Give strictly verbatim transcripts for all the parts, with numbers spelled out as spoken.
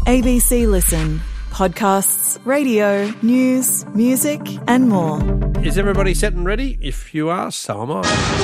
A B C Listen. Podcasts, radio, news, music and more. Is everybody set and ready? If you are, so am I.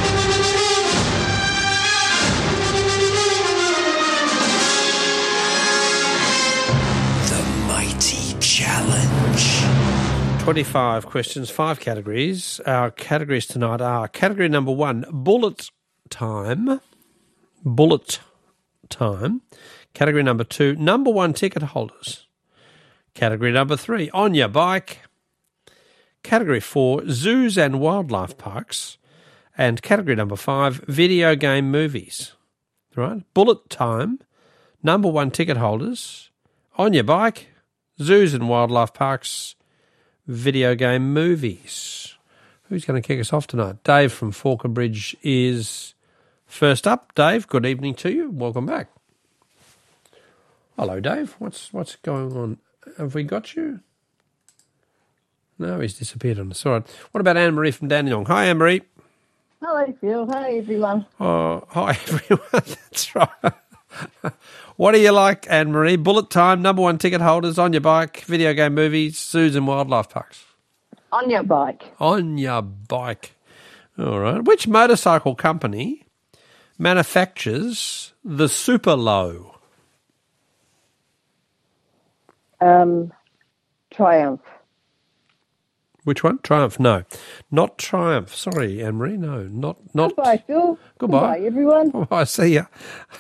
The Mighty Challenge. twenty-five questions, five categories. Our categories tonight are category number one, bullet time. Bullet time. Category number two, number one ticket holders. Category number three, on your bike. Category four, zoos and wildlife parks. And category number five, video game movies. Right? Bullet time, number one ticket holders, on your bike, zoos and wildlife parks, video game movies. Who's going to kick us off tonight? Dave from Forker Bridge is first up. Dave, good evening to you. Welcome back. Hello, Dave. What's what's going on? Have we got you? No, he's disappeared on us. All right. What about Anne-Marie from Dandenong? Hi, Anne-Marie. Hello, Phil. Hi, everyone. Oh, hi, everyone. That's right. What do you like, Anne-Marie? Bullet time, number one ticket holders, on your bike, video game movies, zoos and wildlife parks. On your bike. On your bike. All right. Which motorcycle company manufactures the Super Low? Um, Triumph. Which one? Triumph? No. Not Triumph. Sorry, Anne-Marie. No, not... not. Goodbye, Phil. Goodbye. Goodbye, everyone. Oh, I see ya.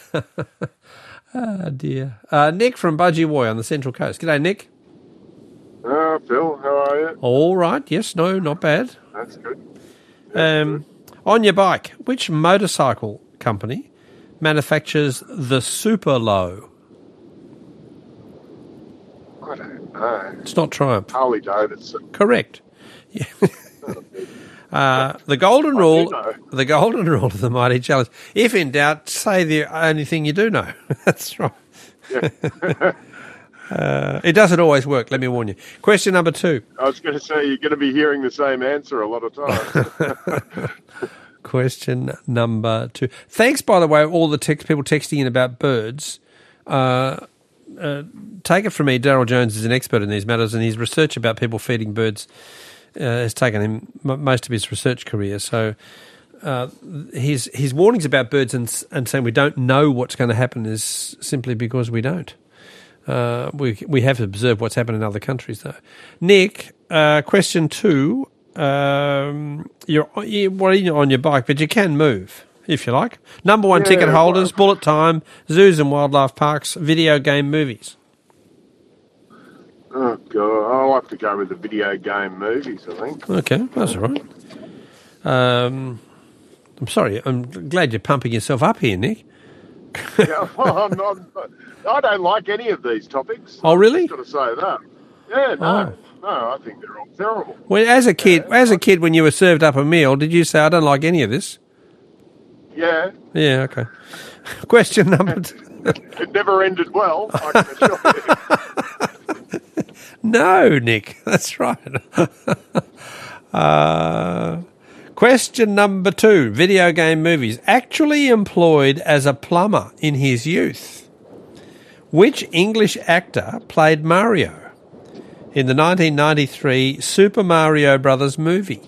Oh, dear. Uh, Nick from Budgie on the Central Coast. G'day, Nick. Uh, Phil, how are you? All right. Yes, no, not bad. That's good. Um, on your bike, which motorcycle company manufactures the Super Low? I don't know. It's not Triumph. Harley Davidson. Correct. Yeah. uh, the golden I rule, do know. the golden rule of the Mighty Challenge. If in doubt, say the only thing you do know. That's right. Yeah. uh, it doesn't always work. Let me warn you. Question number two. I was going to say you're going to be hearing the same answer a lot of times. Question number two. Thanks, by the way, all the text, people texting in about birds. Uh, uh, take it from me, Daryl Jones is an expert in these matters, and his research about people feeding birds uh, has taken him m- most of his research career. So uh, his his warnings about birds and, and saying we don't know what's going to happen is simply because we don't. Uh, we we have observed what's happened in other countries, though. Nick, uh, question two. Um, you're, you're well, on your bike, but you can move if you like. Number one Yeah, ticket holders, well- bullet time, zoos and wildlife parks, video game movies. Oh, God. I'll have to go with the video game movies, I think. Okay, that's all right. Um, I'm sorry. I'm glad you're pumping yourself up here, Nick. Yeah, well, I'm not, I don't like any of these topics. Oh, really? I've got to say that. Yeah, no. Oh. No, I think they're all terrible. Well, as a kid, Yeah, as a kid, when you were served up a meal, did you say, "I don't like any of this"? Yeah. Yeah. Okay. Question number two. It never ended well, I can assure you. No, Nick, that's right. uh, question number two, video game movies. Actually employed as a plumber in his youth, which English actor played Mario in the nineteen ninety-three Super Mario Brothers movie?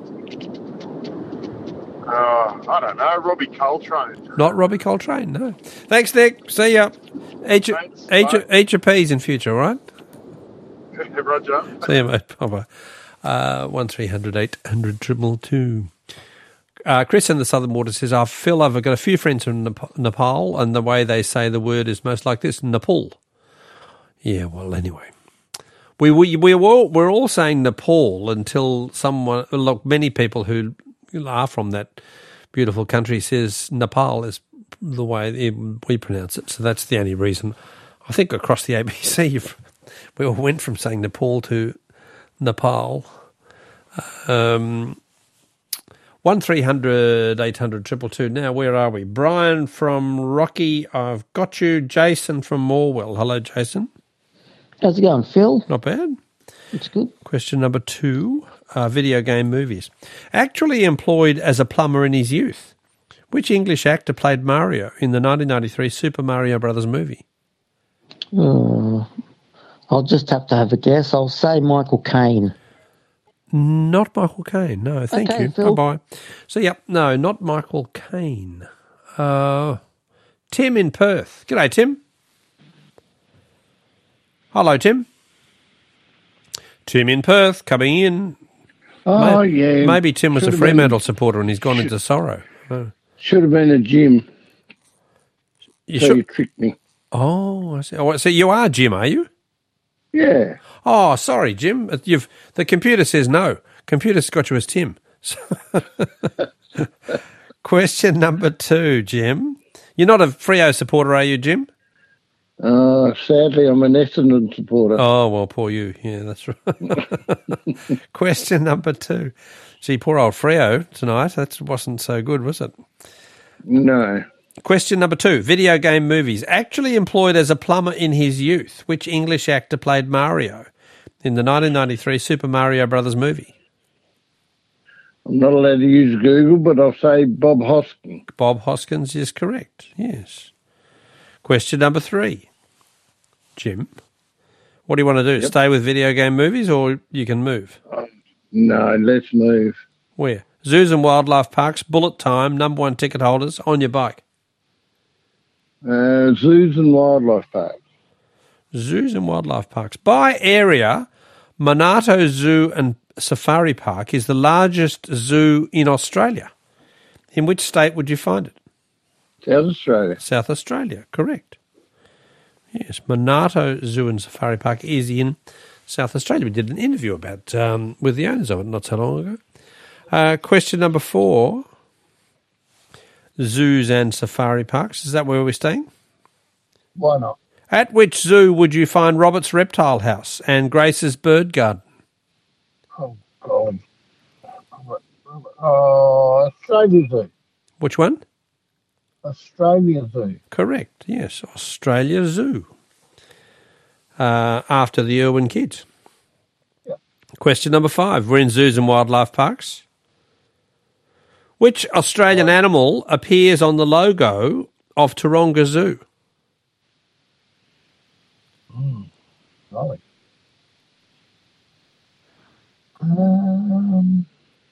Uh, I don't know, Robbie Coltrane. Not Robbie Coltrane, no. Thanks, Nick. See ya. Eat your, Thanks, eat your, bye. eat your peas in future, all right? Roger. See you, mate. Bye-bye. Uh, one three hundred eight hundred triple two. Uh, Chris in the Southern Water says, I feel I've got a few friends from Nep- Nepal, and the way they say the word is most like this, Nepal. Yeah, well, anyway. We we we were all, we're all saying Nepal until someone, look, many people who are from that beautiful country says Nepal is the way we pronounce it. So that's the only reason. I think across the A B C, you've, we all went from saying Nepal to Nepal. Um, one three hundred eight hundred triple two. Now, where are we? Brian from Rocky, I've got you. Jason from Morwell. Hello, Jason. How's it going, Phil? Not bad. It's good. Question number two, uh, video game movies. Actually employed as a plumber in his youth, which English actor played Mario in the nineteen ninety-three Super Mario Brothers movie? Uh, I'll just have to have a guess. I'll say Michael Caine. Not Michael Caine. No, thank Okay, you. Phil. Bye-bye. So, yep, no, not Michael Caine. Uh, Tim in Perth. G'day, Tim. Hello, Tim. Tim in Perth coming in. Oh, maybe, yeah. Maybe Tim was Should a have Fremantle been- supporter and he's gone into sorrow. Oh. Should have been a Jim. You so sure? you tricked me. Oh, I see. Oh, so you are Jim, are you? Yeah. Oh, sorry, Jim. You've the computer says no. Computer's got you as Tim. Question number two, Jim. You're not a Freo supporter, are you, Jim? Uh, sadly, I'm an Essendon supporter. Oh, well, poor you. Yeah, that's right. Question number two. Gee, poor old Freo tonight. That wasn't so good, was it? No. Question number two. Video game movies. Actually employed as a plumber in his youth, which English actor played Mario in the nineteen ninety-three Super Mario Brothers movie? I'm not allowed to use Google, but I'll say Bob Hoskins. Bob Hoskins is correct, yes. Question number three. Jim, what do you want to do? Yep. Stay with video game movies or you can move? No, let's move. Where? Zoos and wildlife parks, bullet time, number one ticket holders, on your bike. Uh, zoos and wildlife parks. Zoos and wildlife parks. By area, Monarto Zoo and Safari Park is the largest zoo in Australia. In which state would you find it? South Australia. South Australia, correct. Yes, Monarto Zoo and Safari Park is in South Australia. We did an interview about um, with the owners of it not so long ago. Uh, question number four. Zoos and safari parks. Is that where we're staying? Why not? At which zoo would you find Robert's Reptile House and Grace's Bird Garden? Oh, God. Oh, Australia Zoo. Which one? Australia Zoo. Correct, yes. Australia Zoo. Uh, after the Irwin kids. Yep. Question number five. We're in zoos and wildlife parks. Which Australian animal appears on the logo of Taronga Zoo? Mm, golly. Um,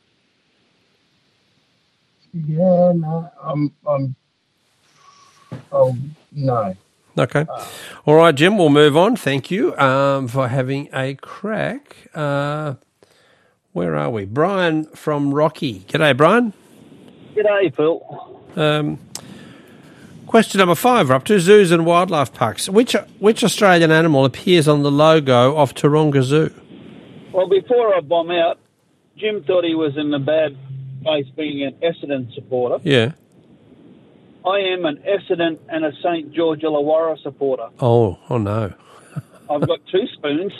yeah, no, I'm, I'm, oh, no. Okay. All right, Jim, we'll move on. Thank you um, for having a crack. Uh, where are we? Brian from Rocky. G'day, Brian. G'day, Phil. Um, question number five. We're up to zoos and wildlife parks. Which which Australian animal appears on the logo of Taronga Zoo? Well, before I bomb out, Jim thought he was in a bad place being an Essendon supporter. Yeah. I am an Essendon and a Saint George Illawarra supporter. Oh, oh no. I've got two spoons.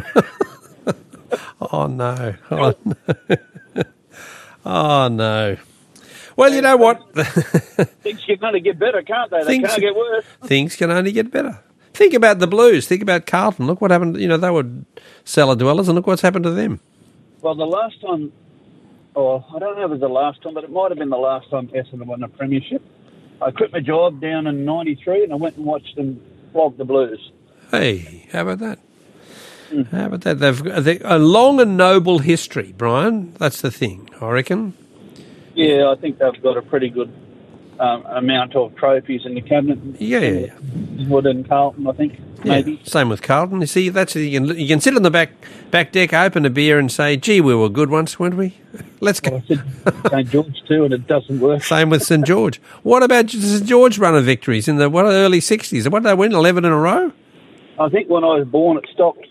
Oh no. Oh no. Oh no. Well, you know what? Things can only get better, can't they? They Things- can't get worse. Things can only get better. Think about the Blues. Think about Carlton. Look what happened. You know, they were cellar dwellers, and look what's happened to them. Well, the last time, oh, I don't know if it was the last time, but it might have been the last time Essendon won a premiership. I quit my job down in ninety-three and I went and watched them flog the Blues. Hey, how about that? How about that? They've got they, a long and noble history, Brian. That's the thing, I reckon. Yeah, I think they've got a pretty good um, amount of trophies in the cabinet. Yeah, yeah, yeah. Wood and Carlton, I think, maybe. Yeah, same with Carlton. You see, that's you can you can sit on the back back deck, open a beer, and say, "Gee, we were good once, weren't we? Let's go." Well, I said Saint George too, and it doesn't work. Same with St George. What about St George run of victories in the what early sixties? What did they win? Eleven in a row. I think when I was born, it stopped.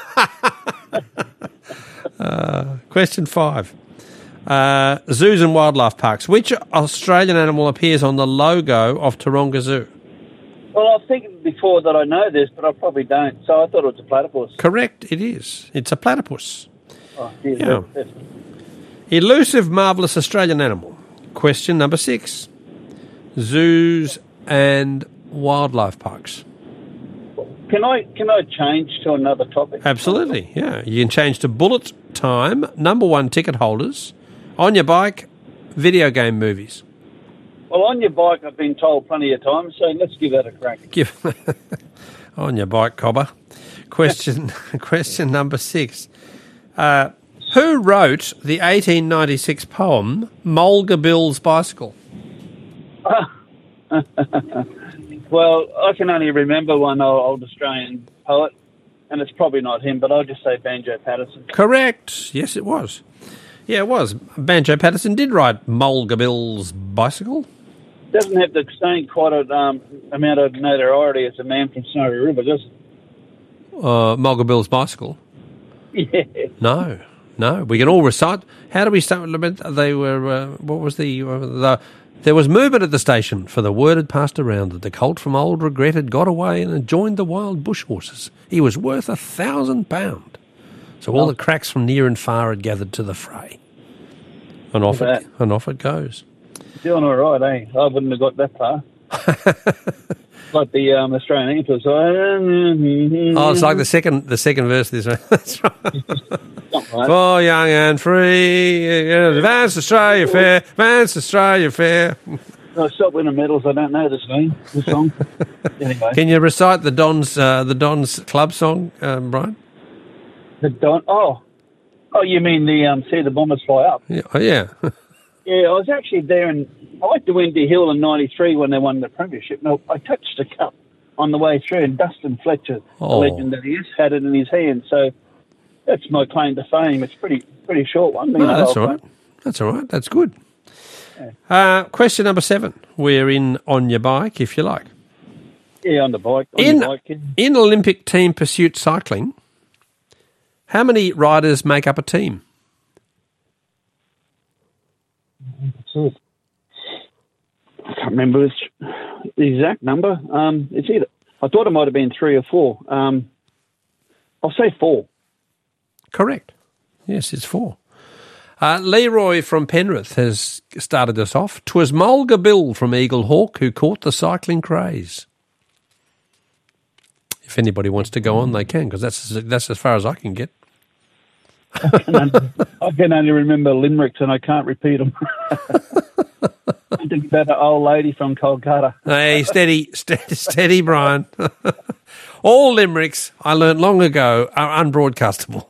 uh, question five. Uh, zoos and wildlife parks. Which Australian animal appears on the logo of Taronga Zoo? Well, I think before that I know this, but I probably don't. So I thought it was a platypus. Correct, it is. It's a platypus. Oh, geez, Yeah. that's- that's- Elusive, marvellous Australian animal. Question number six. Zoos and wildlife parks. Can I can I change to another topic? Absolutely, yeah. You can change to bullet time, number one ticket holders, on your bike, video game movies. Well, on your bike, I've been told plenty of times, so let's give that a crack. Give. On your bike, Cobber. Question question number six. Uh, who wrote the eighteen ninety-six poem Mulga Bill's Bicycle? Well, I can only remember one old Australian poet, and it's probably not him, but I'll just say Banjo Patterson. Correct. Yes, it was. Yeah, it was. Banjo Patterson did write Mulga Bill's Bicycle. Doesn't have the same quite a um, amount of notoriety as a man from Snowy River, does it? Uh, Mulga Bill's Bicycle? Yeah. No, no. We can all recite. How do we start? They were, uh, what was the, uh, the, there was movement at the station, for the word had passed around that the colt from old Regret had got away and had joined the wild bush horses. He was worth a thousand pound. So all Oh. the cracks from near and far had gathered to the fray. And off, it, and off it goes. Doing all right, eh? I wouldn't have got that far. Like the um, Australian anthem. So, Oh, it's like the second the second verse of this one. That's right. Something like that. For young and free, advance Australia fair, advance Australia fair. I stopped winning medals. I don't know this name, this song. Anyway, Can you recite the Dons uh, the Dons club song, um, Brian? the Don. Oh, oh, you mean the um, See the Bombers Fly Up? Yeah, oh, yeah. Yeah, I was actually there, and I went to Windy Hill in ninety-three when they won the premiership. No, I touched the cup on the way through, and Dustin Fletcher, Oh. the legend that he is, had it in his hand. So that's my claim to fame. It's pretty pretty short one. No, that's all right. That's all right. That's good. Uh, question number seven. We're in On Your Bike, if you like. Yeah, on the bike. On In the bike, yeah. in Olympic team pursuit cycling, how many riders make up a team? So, I can't remember the exact number. Um, it's either. I thought it might have been three or four. Um, I'll say four. Correct. Yes, it's four. Uh, Leroy from Penrith has started us off. 'Twas Mulga Bill from Eagle Hawk who caught the cycling craze. If anybody wants to go on, they can, because that's that's as far as I can get. I can only remember limericks and I can't repeat them. I think about an old lady from Kolkata. Hey, steady, steady, steady, Brian. All limericks I learnt long ago are unbroadcastable.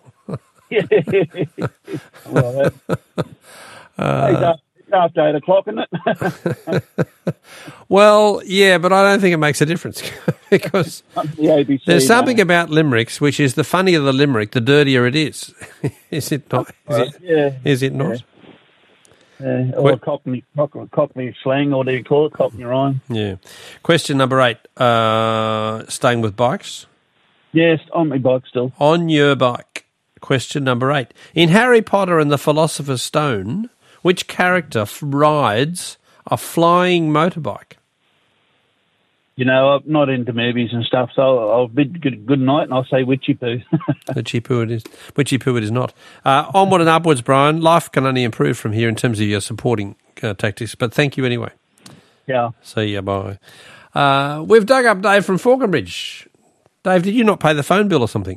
Well, that, uh, it's after eight o'clock, isn't it? Well, yeah, but I don't think it makes a difference because The A B C. there's something no. about limericks, which is the funnier the limerick, the dirtier it is. Is it not? Is it, Yeah. is it not? Uh, or What- Cockney, Cockney, Cockney slang, or do you call it Cockney rhyme? Yeah. Question number eight. Uh, staying with bikes. Yes, on my bike still. On your bike. Question number eight. In Harry Potter and the Philosopher's Stone, which character f- rides a flying motorbike? You know, I'm not into movies and stuff, so I'll bid good, good night and I'll say Witchy Poo. Witchy poo it is. Witchy poo it is not. Uh, onward and upwards, Brian. Life can only improve from here in terms of your supporting uh, tactics. But thank you anyway. Yeah. See you. Bye. Uh, we've dug up Dave from Falconbridge. Dave, did you not pay the phone bill or something?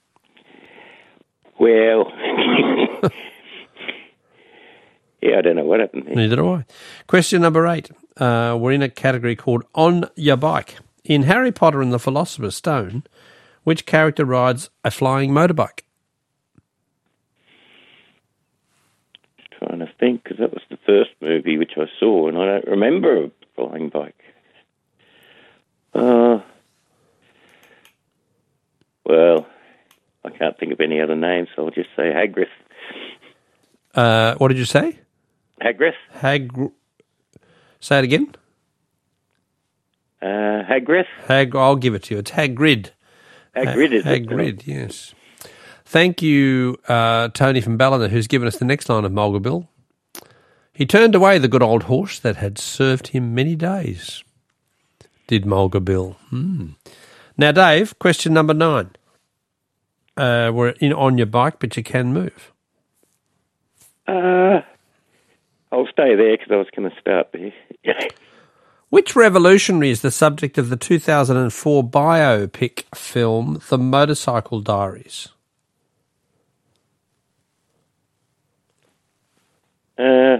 Well, yeah, I don't know what happened there. Neither do I. Question number eight. Uh, we're in a category called On Your Bike. In Harry Potter and the Philosopher's Stone, which character rides a flying motorbike? Trying to think, because that was the first movie which I saw, and I don't remember a flying bike. Uh, well, I can't think of any other names, so I'll just say Hagrid. Uh, what did you say? Hagrid? Hag. Say it again. Uh, Hagrid? Hag. I'll give it to you. It's Hagrid. Hagrid is it? Hagrid, yes. Thank you, uh, Tony from Ballina, who's given us the next line of Mulga Bill. He turned away the good old horse that had served him many days. Did Mulga Bill. Hmm. Now, Dave, question number nine. Uh, we're in On Your Bike, but you can move. Uh, I'll stay there because I was going to start there. Which revolutionary is the subject of the two thousand four biopic film The Motorcycle Diaries? Uh,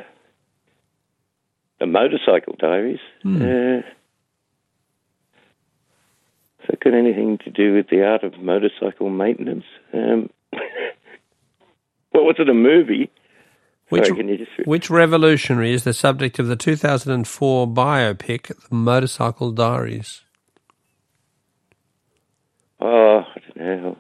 the Motorcycle Diaries. Hmm. Uh, Has it got anything to do with the art of motorcycle maintenance? Um, well, was it a movie? Which, Sorry, can you just... which revolutionary is the subject of the two thousand four biopic, The Motorcycle Diaries? Oh, I don't know.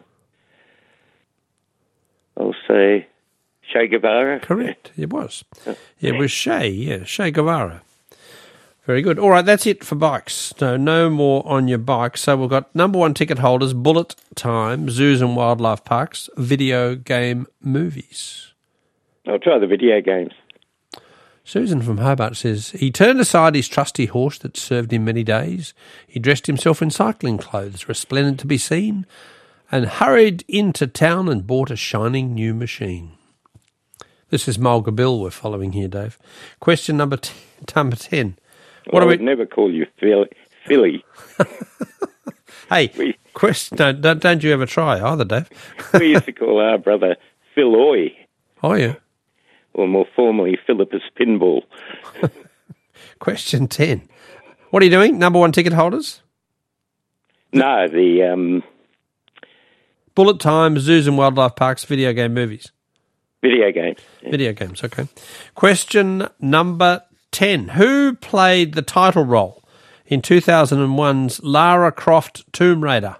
I'll say Che Guevara. Correct, it was. It was Che, yeah, Che Guevara. Very good. All right, that's it for bikes. No, no more on your bike. So we've got number one ticket holders, bullet time, zoos and wildlife parks, video game movies. I'll try the video games. Susan from Hobart says, he turned aside his trusty horse that served him many days. He dressed himself in cycling clothes, resplendent to be seen, and hurried into town and bought a shining new machine. This is Mulga Bill we're following here, Dave. Question number, t- number ten. What Well, I are would we... never call you Phil- Philly. Hey, We- question, don't, don't, don't you ever try either, Dave. We used to call our brother Philoy, Oh, yeah. or more formally, Philippus Pinball. Question ten. What are you doing? Number one ticket holders? No, the um, Bullet time, zoos and wildlife parks, video game movies. video games. Yeah. Video games, okay. Question number ten. Who played the title role in two thousand one's Lara Croft Tomb Raider?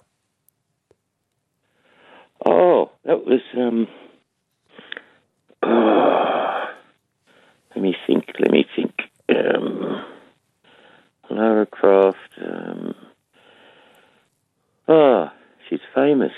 Oh, that was... Um, oh, let me think, let me think. Um, Lara Croft... Um, oh, she's famous.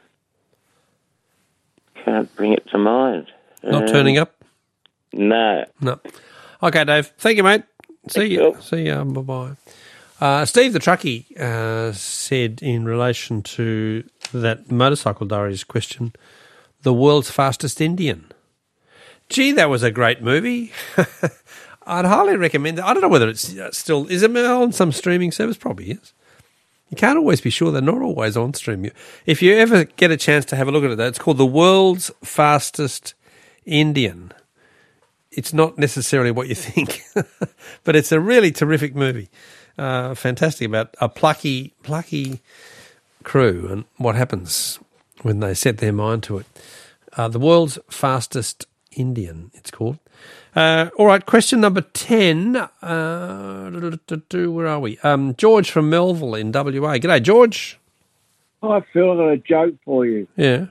Can't bring it to mind. Not Um, turning up? No. No. Okay, Dave. Thank you, mate. See Thank you. you. See you. Bye-bye. Uh, Steve the Truckie uh, said in relation to that Motorcycle Diaries question, the world's fastest Indian. Gee, that was a great movie. I'd highly recommend it. I don't know whether it's still... Is it on some streaming service? Probably is. You can't always be sure. They're not always on stream. If you ever get a chance to have a look at it, though, it's called The World's Fastest Indian. It's not necessarily what you think, but it's a really terrific movie. Uh, fantastic about a plucky, plucky crew and what happens when they set their mind to it. Uh, the World's Fastest Indian, it's called. Uh, all right, question number ten. Uh, where are we? Um, George from Melville in W A. G'day, George. I feel got a joke for you. Yeah.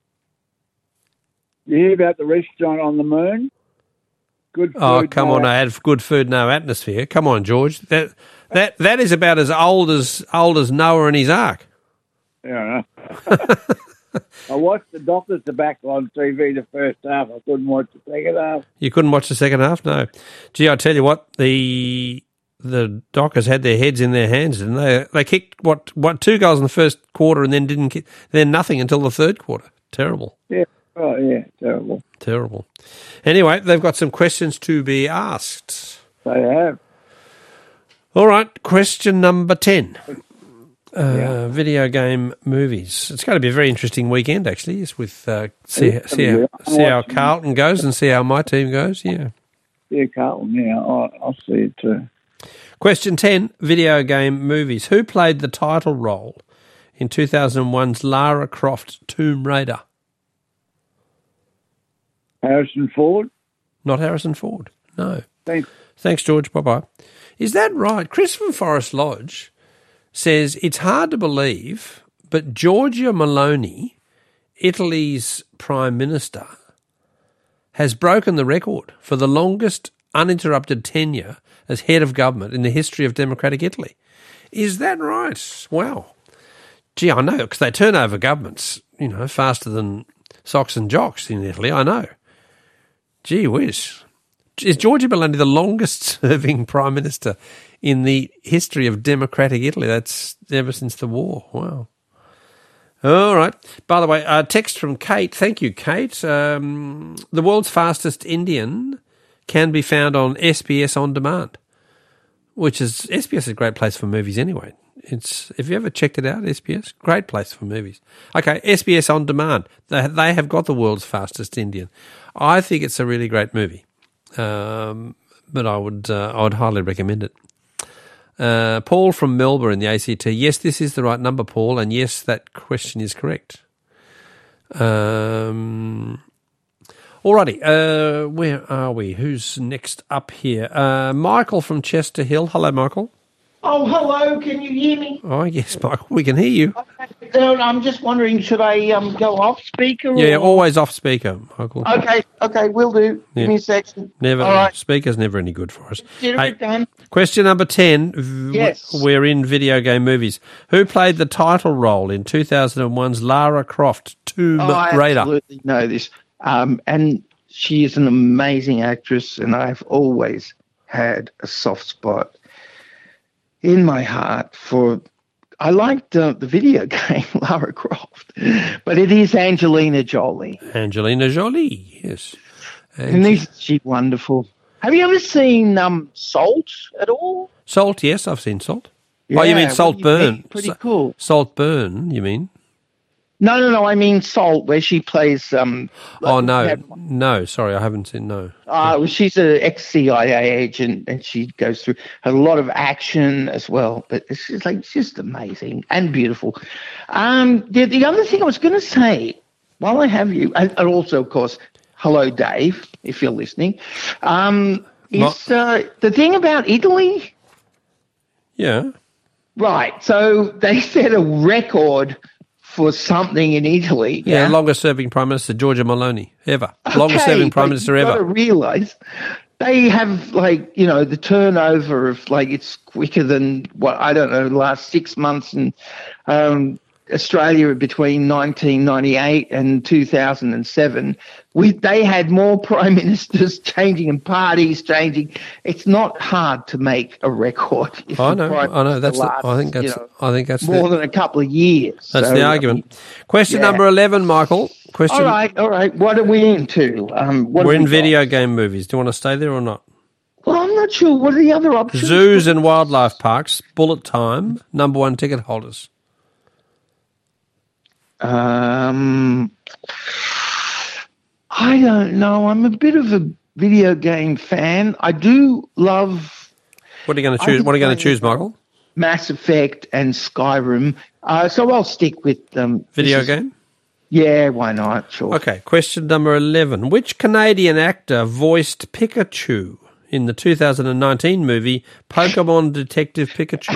You hear about the restaurant on the moon? Good food. Oh, come no on! I had good food, no atmosphere. Come on, George. That that that is about as old as old as Noah and his ark. Yeah. I watched the Doctor's Tobacco on T V the first half. I couldn't watch the second half. You couldn't watch the second half? No. Gee, I tell you what, the the Dockers had their heads in their hands, didn't they? They kicked what what two goals in the first quarter and then didn't kick, then nothing until the third quarter. Terrible. Yeah. Oh yeah, terrible. Terrible. Anyway, they've got some questions to be asked. They have. All right, question number ten. Uh, Yeah. Video game movies. It's going to be a very interesting weekend, actually. It's with uh, see, It's see, gonna how, be- see how watching- Carlton goes and see how my team goes. Yeah. Yeah, Carlton. Yeah, I, I'll see it too. Question ten. Video game movies. Who played the title role in two thousand one's Lara Croft Tomb Raider? Harrison Ford. Not Harrison Ford. No. Thanks. Thanks, George. Bye-bye. Is that right? Chris from Forest Lodge says, it's hard to believe, but Giorgia Meloni, Italy's Prime Minister, has broken the record for the longest uninterrupted tenure as head of government in the history of democratic Italy. Is that right? Wow. Gee, I know, because they turn over governments, you know, faster than socks and jocks in Italy, I know. Gee whiz. Is Giorgia Meloni the longest-serving Prime Minister in the history of democratic Italy? That's ever since the war. Wow. All right. By the way, a text from Kate. Thank you, Kate. Um, the world's fastest Indian can be found on S B S On Demand, which is S B S is a great place for movies anyway. It's have you ever checked it out, S B S? Great place for movies. Okay, S B S On Demand. They, they have got the world's fastest Indian. I think it's a really great movie, um, but I would uh, I would highly recommend it. Uh, Paul from Melbourne in the A C T. Yes, this is the right number, Paul, and yes, that question is correct. Um, alrighty, uh, where are we? Who's next up here? Uh, Michael from Chester Hill. Hello, Michael. Oh, hello. Can you hear me? Oh, yes, Michael, we can hear you. Uh, I'm just wondering, should I um, go off speaker? Yeah, or... always off speaker, Michael. Okay, okay, will do. Yeah. Give me a second. Never. All right. Speaker's never any good for us. Consider it done. Question number ten. V- Yes. We're in video game movies. Who played the title role in two thousand one's Lara Croft Tomb Oh, I Raider? absolutely know this. Um, and she is an amazing actress, and I've always had a soft spot in my heart for... I liked uh, the video game Lara Croft, but it is Angelina Jolie. Angelina Jolie, yes. And isn't she wonderful? Have you ever seen um, Salt at all? Salt, yes, I've seen Salt. oh, you Yeah, mean Salt well, Burn? Pretty Sa- cool. Salt Burn, you mean? No, no, no. I mean Salt, where she plays. Um, Oh, no. No, sorry, I haven't seen, no. uh, well, she's an ex-C I A agent, and she goes through a lot of action as well. But it's just like it's just amazing and beautiful. Um, the, the other thing I was going to say, while I have you, and, and also, of course, hello, Dave, if you're listening, um, is uh, the thing about Italy. Yeah. Right. So they set a record for something in Italy. Yeah, longest serving Prime Minister, Giorgia Meloni, ever. Longest Okay, serving Prime but Minister you've ever. got to realise they have, like, you know, the turnover of, like, it's quicker than, what, I don't know, the last six months in um, Australia between nineteen ninety-eight and two thousand seven. We, they had more prime ministers changing and parties changing. It's not hard to make a record. if I the know, prime I know. That's. The, lasts, I think that's. you know, I think that's more the, than a couple of years. That's So, the I argument. mean, Question yeah. number eleven, Michael. Question. All right, all right. What are we into? Um, what We're have in we got? video game movies. Do you want to stay there or not? Well, I'm not sure. What are the other options? Zoos and wildlife parks, bullet time, number one ticket holders. Um, I don't know. I'm a bit of a video game fan. I do love What are you going to I choose? think What are you going to I- choose, Michael? Mass Effect and Skyrim. Uh, so I'll stick with um, Video this is- game? Yeah, why not? Sure. Okay, question number eleven. Which Canadian actor voiced Pikachu in the two thousand nineteen movie Pokemon Detective Pikachu?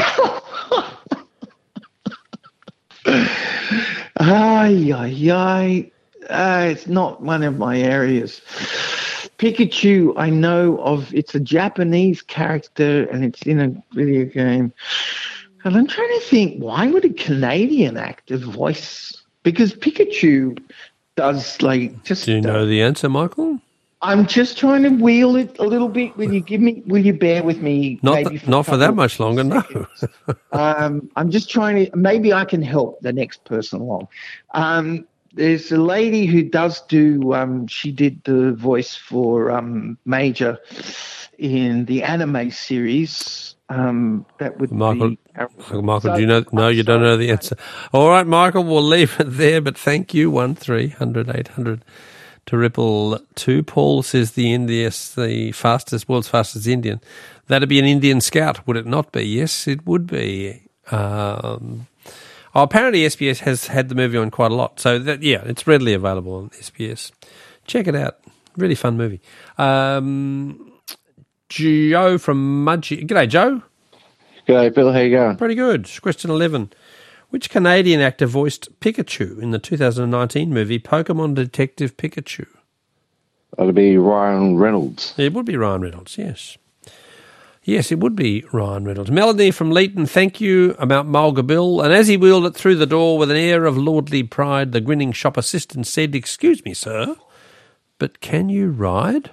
Ay, ay, ay. Uh, it's not one of my areas. Pikachu, I know of. It's a Japanese character, and it's in a video game. And I'm trying to think, why would a Canadian actor voice? Because Pikachu does, like, just... Do you know the answer, Michael? I'm just trying to wheel it a little bit. Will you give me? Will you bear with me? Not maybe th- for a not for couple that of much longer, no. um, I'm just trying to. Maybe I can help the next person along. Um, there's a lady who does do. Um, she did the voice for um, Major in the anime series. Um, that would Michael, be. Michael, So- do you know? No, you don't know the answer. All right, Michael, we'll leave it there. But thank you, one three hundred eight hundred to Ripple two. Paul says the India's the fastest, world's fastest Indian. That'd be an Indian Scout, would it not be? Yes, it would be. Um, oh, apparently S B S has had the movie on quite a lot, so that yeah, it's readily available on S B S. Check it out. Really fun movie. Um, Joe from Mudgee. G'day, Joe. G'day, Bill. How you going? Pretty good. Question eleven. Which Canadian actor voiced Pikachu in the two thousand nineteen movie Pokemon Detective Pikachu? That'll be Ryan Reynolds. It would be Ryan Reynolds, yes. Yes, it would be Ryan Reynolds. Melanie from Leeton, thank you about Mulga Bill. And as he wheeled it through the door with an air of lordly pride, the grinning shop assistant said, "Excuse me, sir, but can you ride?"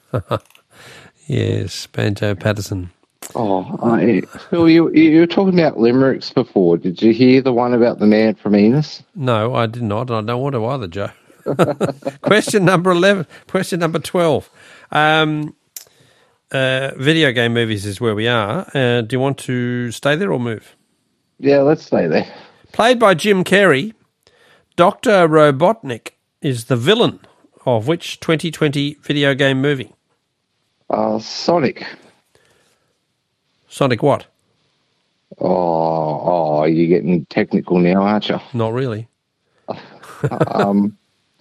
Yes, Banjo Patterson. Oh, I, Bill, you, you were talking about limericks before. Did you hear the one about the man from Enos? No, I did not. I don't want to either, Joe. Question number eleven. Question number twelve. Um, uh, video game movies is where we are. Uh, do you want to stay there or move? Yeah, let's stay there. Played by Jim Carrey, Doctor Robotnik is the villain of which twenty twenty video game movie? Uh, Sonic. Sonic what? Oh, oh, you're getting technical now, aren't you? Not really. um,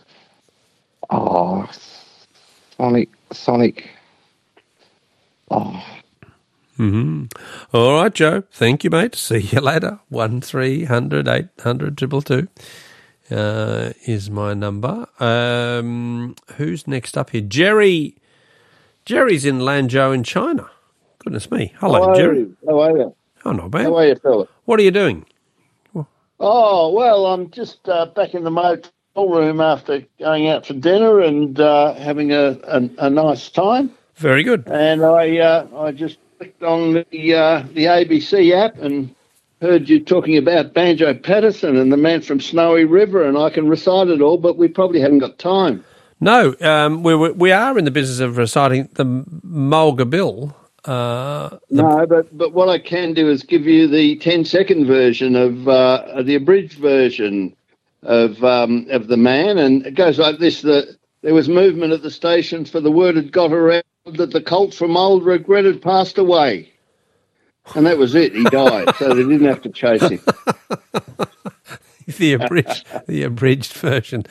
oh, Sonic, Sonic. Oh. Mm-hmm. All right, Joe. Thank you, mate. See you later. One three hundred eight hundred triple two uh, is my number. Um, who's next up here? Jerry. Jerry's in Lanzhou in China. Goodness me. Hello, How are Jerry. you? How are you? Oh, not bad. How are you, fella? What are you doing? Oh, well, I'm just uh, back in the motel room after going out for dinner and uh, having a, a, a nice time. Very good. And I uh, I just clicked on the uh, the A B C app and heard you talking about Banjo Patterson and the Man from Snowy River, and I can recite it all, but we probably haven't got time. No, um, we we are in the business of reciting the Mulga Bill. Uh, the No, but, but what I can do is give you the ten-second version of uh, the abridged version of um, of the man, and it goes like this: that there was movement at the station, for the word had got around that the colt from Old Regret had passed away, and that was it. He died, so they didn't have to chase him. the abridged, the abridged version.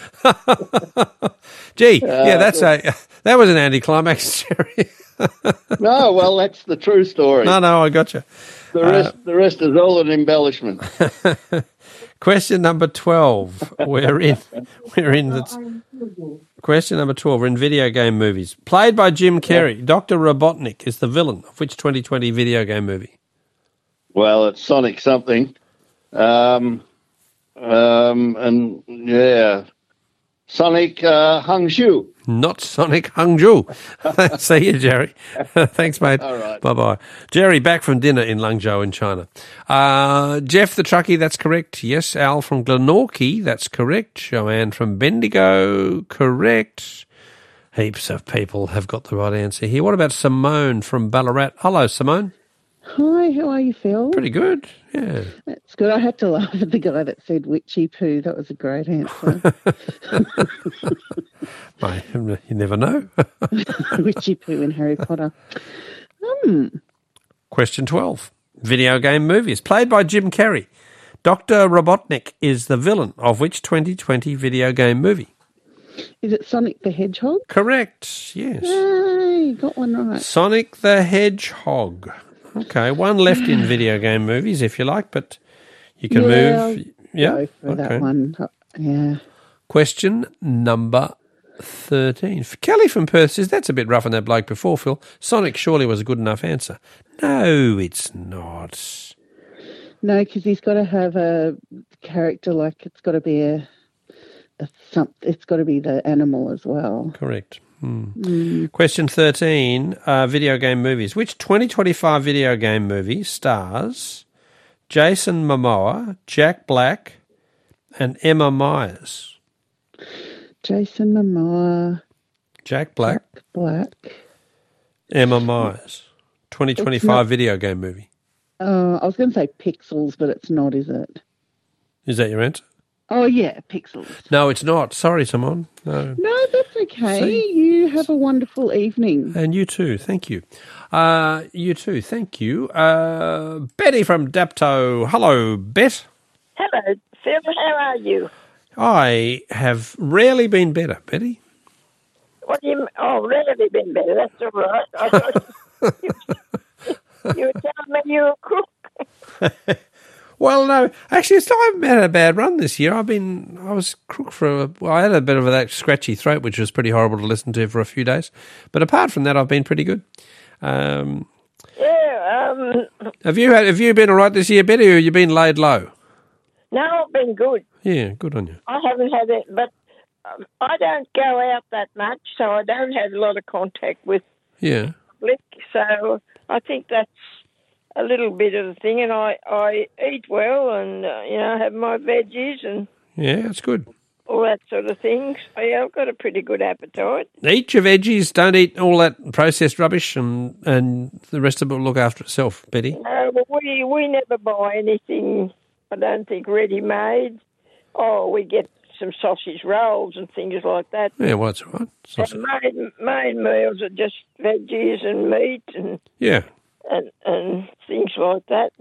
Gee, yeah, that's a that was an anticlimax, Jerry. No, well, that's the true story. No, no, I got you. The rest, uh, the rest is all an embellishment. Question number twelve. We're in. We're in the. Question number twelve. We're in video game movies. Played by Jim Carrey, Doctor Robotnik is the villain of which twenty twenty video game movie? Well, it's Sonic something. Um, um, and yeah, Sonic uh, Hung-Shu. Not Sonic Hangzhou. See you, Jerry. Thanks, mate. All right. Bye-bye. Jerry, back from dinner in Langzhou in China. Uh, Jeff the truckie, that's correct. Yes, Al from Glenorchy, that's correct. Joanne from Bendigo, correct. Heaps of people have got the right answer here. What about Simone from Ballarat? Hello, Simone. Hi, how are you, Phil? Pretty good, yeah. That's good. I had to laugh at the guy that said witchy poo. That was a great answer. Mate, you never know. Witchy poo in Harry Potter. Hmm. Question twelve. Video game movies. Played by Jim Carrey. Doctor Robotnik is the villain of which twenty twenty video game movie? Is it Sonic the Hedgehog? Correct, yes. Yay, got one right. Sonic the Hedgehog. Okay, one left in video game movies, if you like, but you can yeah, move. Yeah, go for okay. that one. Yeah. Question number thirteen. Kelly from Perth says, that's a bit rough on that bloke before, Phil. Sonic surely was a good enough answer. No, it's not. No, because he's got to have a character, like it's got to be a, a some, it's got to be the animal as well. Correct. Hmm. Mm. Question thirteen, uh, video game movies. Which twenty twenty-five video game movie stars Jason Momoa, Jack Black, and Emma Myers? Jason Momoa, Jack Black, Jack Black, Emma Myers. twenty twenty-five not, video game movie. Uh, I was going to say Pixels, but it's not, is it? Is that your answer? Oh, yeah, Pixels. No, it's not. Sorry, Simone. No. No, that's okay. See? You have a wonderful evening. And you too. Thank you. Uh, you too. Thank you. Uh, Betty from Dapto. Hello, Bet. Hello, Phil. How are you? I have rarely been better, Betty. What do you? Oh, rarely been better. That's all right. I thought you, you were telling me you were a crook. Well, no, actually, it's not, I haven't had a bad run this year. I've been, I was crook for, a, well, I had a bit of that scratchy throat, which was pretty horrible to listen to for a few days. But apart from that, I've been pretty good. Um, yeah. Um, have you had, have you been all right this year, Betty, or have you been laid low? No, I've been good. Yeah, good on you. I haven't had it, but um, I don't go out that much, so I don't have a lot of contact with yeah. public. So I think that's a little bit of the thing, and I, I eat well and, uh, you know, have my veggies and... Yeah, that's good. All that sort of things. Yeah, I've got a pretty good appetite. Eat your veggies, don't eat all that processed rubbish, and, and the rest of it will look after itself, Betty. No, but we, we never buy anything, I don't think, ready-made. Oh, we get some sausage rolls and things like that. Yeah, well, that's all right. Sausage. Main, main meals are just veggies and meat and... Yeah. And, and things like that.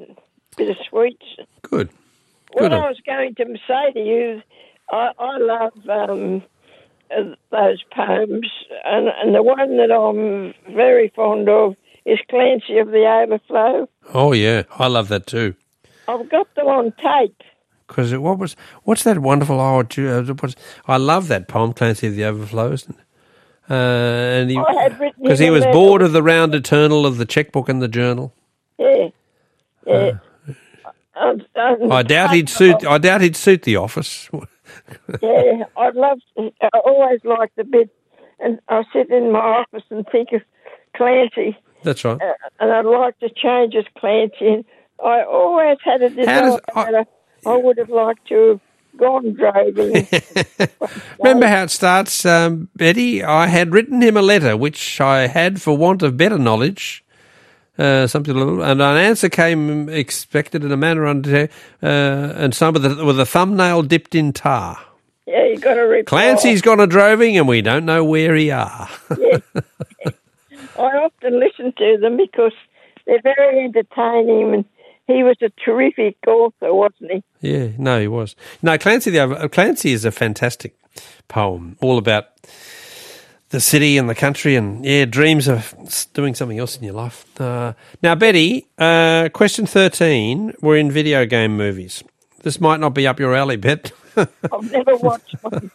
bit of sweets. Good. What Good. I was going to say to you, I, I love um, uh, those poems, and, and the one that I'm very fond of is Clancy of the Overflow. Oh, yeah. I love that too. I've got them on tape. Because what was what's that wonderful? Oh, what's, I love that poem, Clancy of the Overflow, isn't it? Uh, and he, I had written because him he a was letter. bored of the round eternal of the checkbook and the journal. Yeah, yeah. Um, um, I doubt he'd suit. I doubt he'd suit the office. Yeah, I'd love. To, I always like the bit, and I sit in my office and think of Clancy. That's right. Uh, and I'd like to change as Clancy. And I always had a desire does- that I, I would have liked to have gone droving. Remember how it starts, um, Betty? I had written him a letter, which I had for want of better knowledge. Uh, something little, and an answer came expected in a manner under, uh, and some with the with a thumbnail dipped in tar. Yeah, you got to reply. Clancy's gone a droving, and we don't know where he are. Yeah. I often listen to them because they're very entertaining, and he was a terrific author, wasn't he? Yeah, no, he was. No, Clancy the Over- Clancy is a fantastic poem, all about the city and the country, and yeah, dreams of doing something else in your life. Uh, now, Betty, uh, question thirteen. We're in video game movies. This might not be up your alley, Bet. I've never watched one.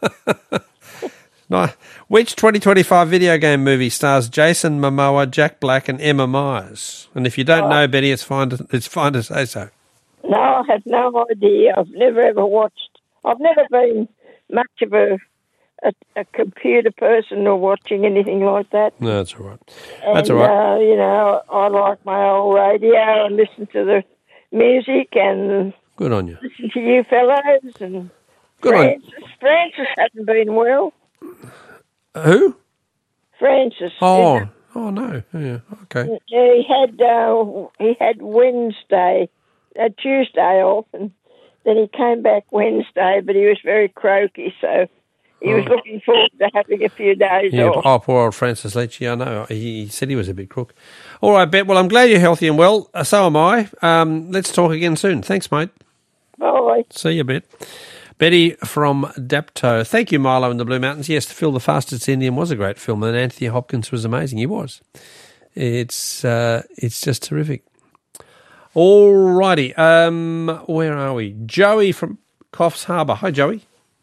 No. Which twenty twenty-five video game movie stars Jason Momoa, Jack Black, and Emma Myers? And if you don't Oh. know, Betty, it's fine to it's fine to say so. No, I have no idea. I've never ever watched. I've never been much of a a, a computer person or watching anything like that. No, that's all right. And, That's all right. Uh, you know, I like my old radio and listen to the music and Good on you. listen to you fellows. And Good on Francis, Francis hasn't been well. Who? Francis. Oh, oh no. Yeah, okay. Yeah, he had uh, he had Wednesday, uh, Tuesday off, and then he came back Wednesday, but he was very croaky, so he was Oh. looking forward to having a few days Yeah, off. oh, poor old Francis Leach. Yeah, I know. He, he said he was a bit crook. All right, Bet. Well, I'm glad you're healthy and well. Uh, so am I. Um, let's talk again soon. Thanks, mate. Bye. See you, Bet. Betty from Dapto. Thank you, Milo in the Blue Mountains. Yes, Phil the Fastest Indian was a great film, and Anthony Hopkins was amazing. He was. It's uh, it's just terrific. All righty. Um, where are we? Joey from Coffs Harbour. Hi, Joey.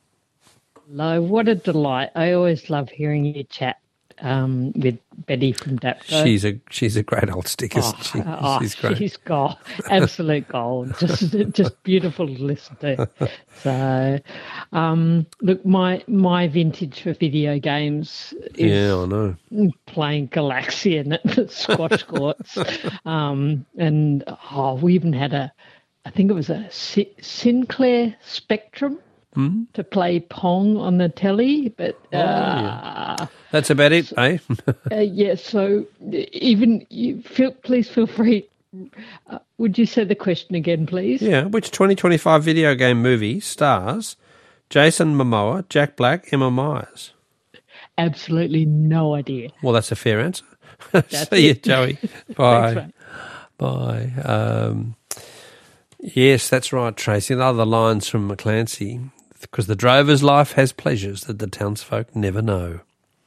Hello, what a delight. I always love hearing you chat um, with Betty from Dapto. She's a she's a great old stick, isn't she? Oh, she's great. She's gold, absolute gold. Just, just beautiful to listen to. So, um, look, my my vintage for video games is Yeah, I know. playing Galaxian at the squash courts, um, and oh, we even had a, I think it was a Si- Sinclair Spectrum. Hmm? To play Pong on the telly, but uh, Oh, yeah. That's about it, eh? uh, yeah. So even you feel, please feel free. Uh, would you say the question again, please? Yeah. Which twenty twenty-five video game movie stars Jason Momoa, Jack Black, Emma Myers? Absolutely no idea. Well, that's a fair answer. That's See you, it. Joey. Bye. Thanks, mate. Bye. Um, yes, that's right, Tracy. And other lines from McClancy. Because the drover's life has pleasures that the townsfolk never know.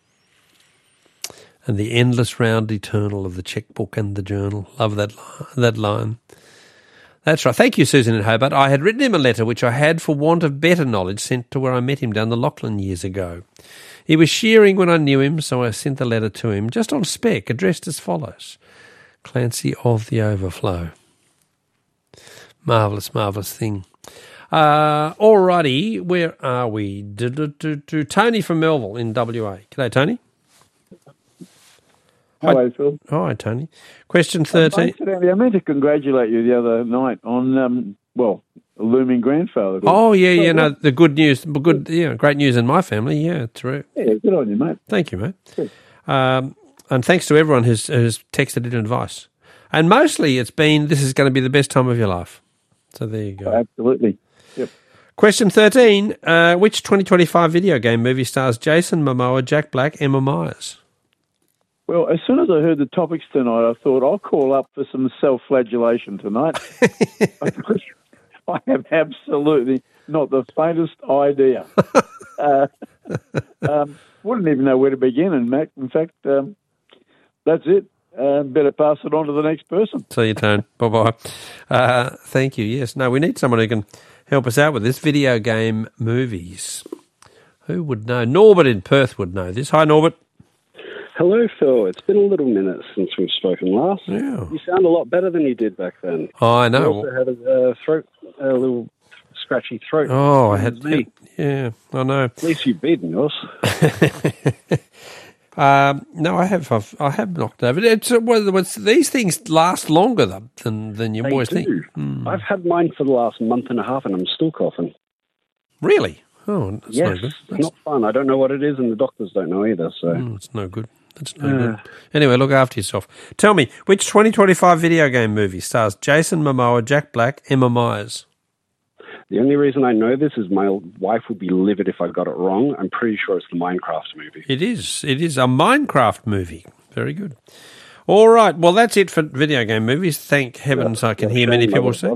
And the endless round eternal of the checkbook and the journal. Love that li- that line. That's right. Thank you, Susan in Hobart. I had written him a letter which I had, for want of better knowledge, sent to where I met him down the Lachlan years ago. He was shearing when I knew him, so I sent the letter to him, just on spec, addressed as follows. Clancy of the Overflow. Marvellous, marvellous thing. Uh, alrighty, where are we? Do, do, do, do. Tony from Melville in W A. G'day, Tony. Hello, Phil. Hi, Tony. Question thirteen. Incidentally, I meant to congratulate you the other night on, um, well, a looming grandfather. Oh, yeah, yeah, no, the good news, good, yeah, great news in my family, yeah, true. Yeah, good on you, mate. Thank you, mate. Um, and thanks to everyone who's, who's texted in advice. And mostly it's been, this is going to be the best time of your life. So there you go. Absolutely. Yep. Question thirteen. Uh, which twenty twenty-five video game movie stars Jason Momoa, Jack Black, Emma Myers? Well, as soon as I heard the topics tonight, I thought I'll call up for some self-flagellation tonight. I have absolutely not the faintest idea. uh, um, wouldn't even know where to begin. And Mac, in fact, um, that's it. Uh, better pass it on to the next person. See you, Tone. Bye-bye. Uh, thank you. Yes. No, we need someone who can help us out with this. Video game movies. Who would know? Norbert in Perth would know this. Hi, Norbert. Hello, Phil. It's been a little minute since we've spoken last. Yeah. You sound a lot better than you did back then. Oh, I know. You also had a uh, throat, a little scratchy throat. Oh, I had me. Yeah, I know. At least you've beaten yours. um, no, I have. I've, I have knocked over. It's, uh, well, it's, these things last longer than than, than you They always do. think. Hmm. I've had mine for the last month and a half, and I'm still coughing. Really? Oh, that's yes, no good. it's not fun. I don't know what it is, and the doctors don't know either. So Mm, it's no good. It's no Uh. good. Anyway, look after yourself. Tell me, which twenty twenty-five video game movie stars Jason Momoa, Jack Black, Emma Myers? the only reason I know this is my wife would be livid if I got it wrong. I'm pretty sure it's the Minecraft movie. It is. It is a Minecraft movie. Very good. All right. Well, that's it for video game movies. Thank heavens I can hear many people say.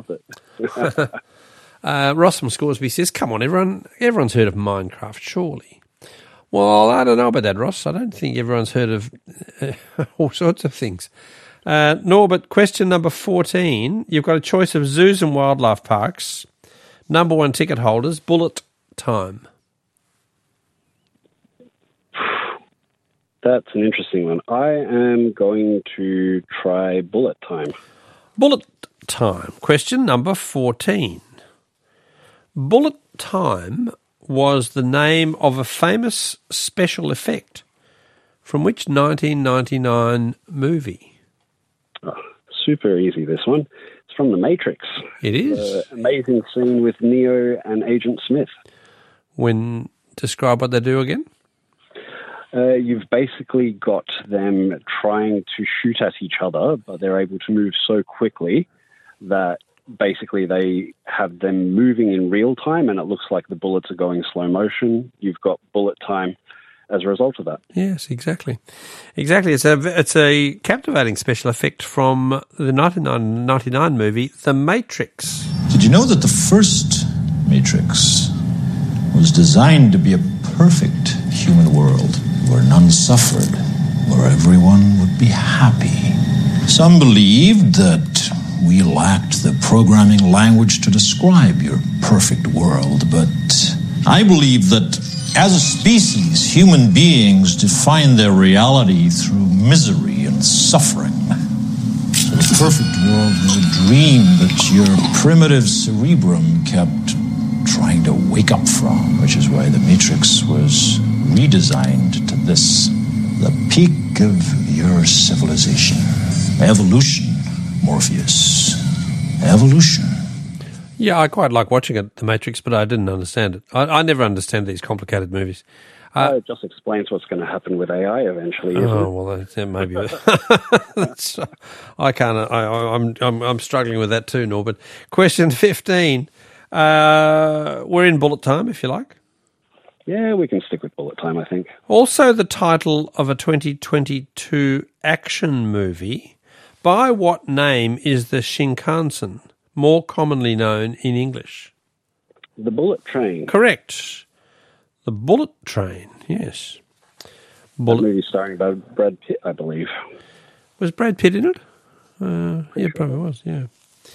uh, Ross from Scoresby says, come on, everyone, everyone's heard of Minecraft, surely. Well, I don't know about that, Ross. I don't think everyone's heard of uh, all sorts of things. Uh, Norbert, question number fourteen. You've got a choice of zoos and wildlife parks. Number one ticket holders, bullet time. That's an interesting one. I am going to try bullet time. Bullet time. Question number fourteen. Bullet time was the name of a famous special effect from which nineteen ninety-nine movie? Oh, super easy, this one. It's from The Matrix. It is. The amazing scene with Neo and Agent Smith. When describe what they do again? Uh, you've basically got them trying to shoot at each other, but they're able to move so quickly that basically they have them moving in real time, and it looks like the bullets are going slow motion. You've got bullet time as a result of that. Yes, exactly. Exactly. It's a, it's a captivating special effect from the nineteen ninety-nine movie, The Matrix. Did you know that the first Matrix was designed to be a perfect human world where none suffered, where everyone would be happy? Some believed that we lacked the programming language to describe your perfect world, but I believe that as a species, human beings define their reality through misery and suffering. So the perfect world was a dream that your primitive cerebrum kept trying to wake up from, which is why the Matrix was redesigned to this, the peak of your civilization. Evolution, Morpheus. Evolution. Yeah, I quite like watching it, The Matrix, but I didn't understand it. I, I never understand these complicated movies. Uh, it just explains what's going to happen with A I eventually. Isn't oh it? well, that's, yeah, maybe. that's, I can't. I, I'm I'm I'm struggling with that too, Norbert. Question fifteen. Uh, we're in bullet time, if you like. Yeah, we can stick with bullet time, I think. Also, the title of a twenty twenty-two action movie. By what name is the Shinkansen more commonly known in English? The Bullet Train. Correct. The Bullet Train, yes. Bullet. That movie starring Brad Pitt, I believe. Was Brad Pitt in it? Uh, yeah, sure. Probably was, yeah.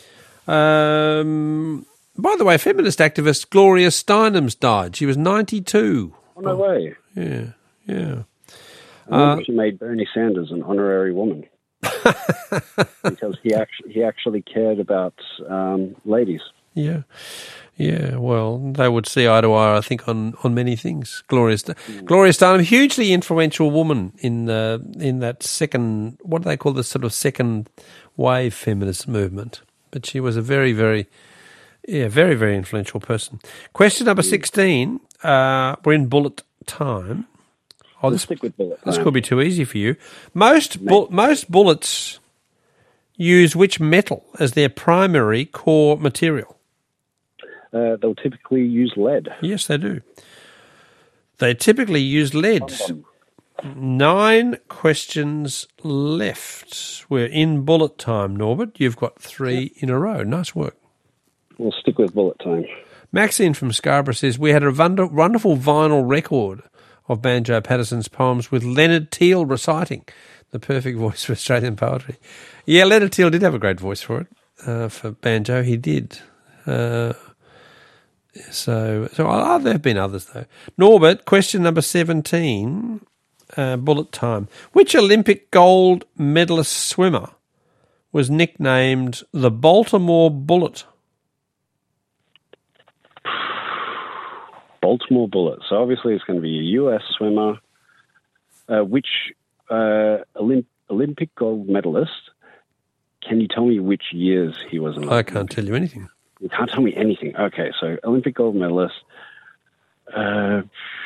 Um, by the way, feminist activist Gloria Steinem's died. She was ninety-two. Oh, no way. Yeah, yeah. I wonder if she made Bernie Sanders an honorary woman. Because he actually he actually cared about um, ladies. Yeah, yeah. Well, they would see eye to eye, I think, on, on many things. Gloria, St- mm. Gloria Steinem, hugely influential woman in the in that second, what do they call the sort of second wave feminist movement? But she was a very, very, yeah, very, very influential person. Question number sixteen. Uh, we're in bullet time. Oh, this, stick with bullet this time. could be too easy for you. Most bu- most bullets use which metal as their primary core material? Uh, they'll typically use lead. Yes, they do. They typically use lead. Nine questions left. We're in bullet time, Norbert. You've got three in a row. Nice work. We'll stick with bullet time. Maxine from Scarborough says, we had a wonderful vinyl record of Banjo Patterson's poems with Leonard Teal reciting, the perfect voice for Australian poetry. Yeah, Leonard Teal did have a great voice for it, uh, for banjo. He did. Uh, so, so oh, there have been others, though. Norbert, question number seventeen, uh, bullet time. Which Olympic gold medalist swimmer was nicknamed the Baltimore Bullet? Baltimore Bullet. So obviously it's going to be a U S swimmer. Uh, which uh, Olymp- Olympic gold medalist? Can you tell me which years he was in? I can't tell you anything. You can't tell me anything. Okay, so Olympic gold medalist. Uh,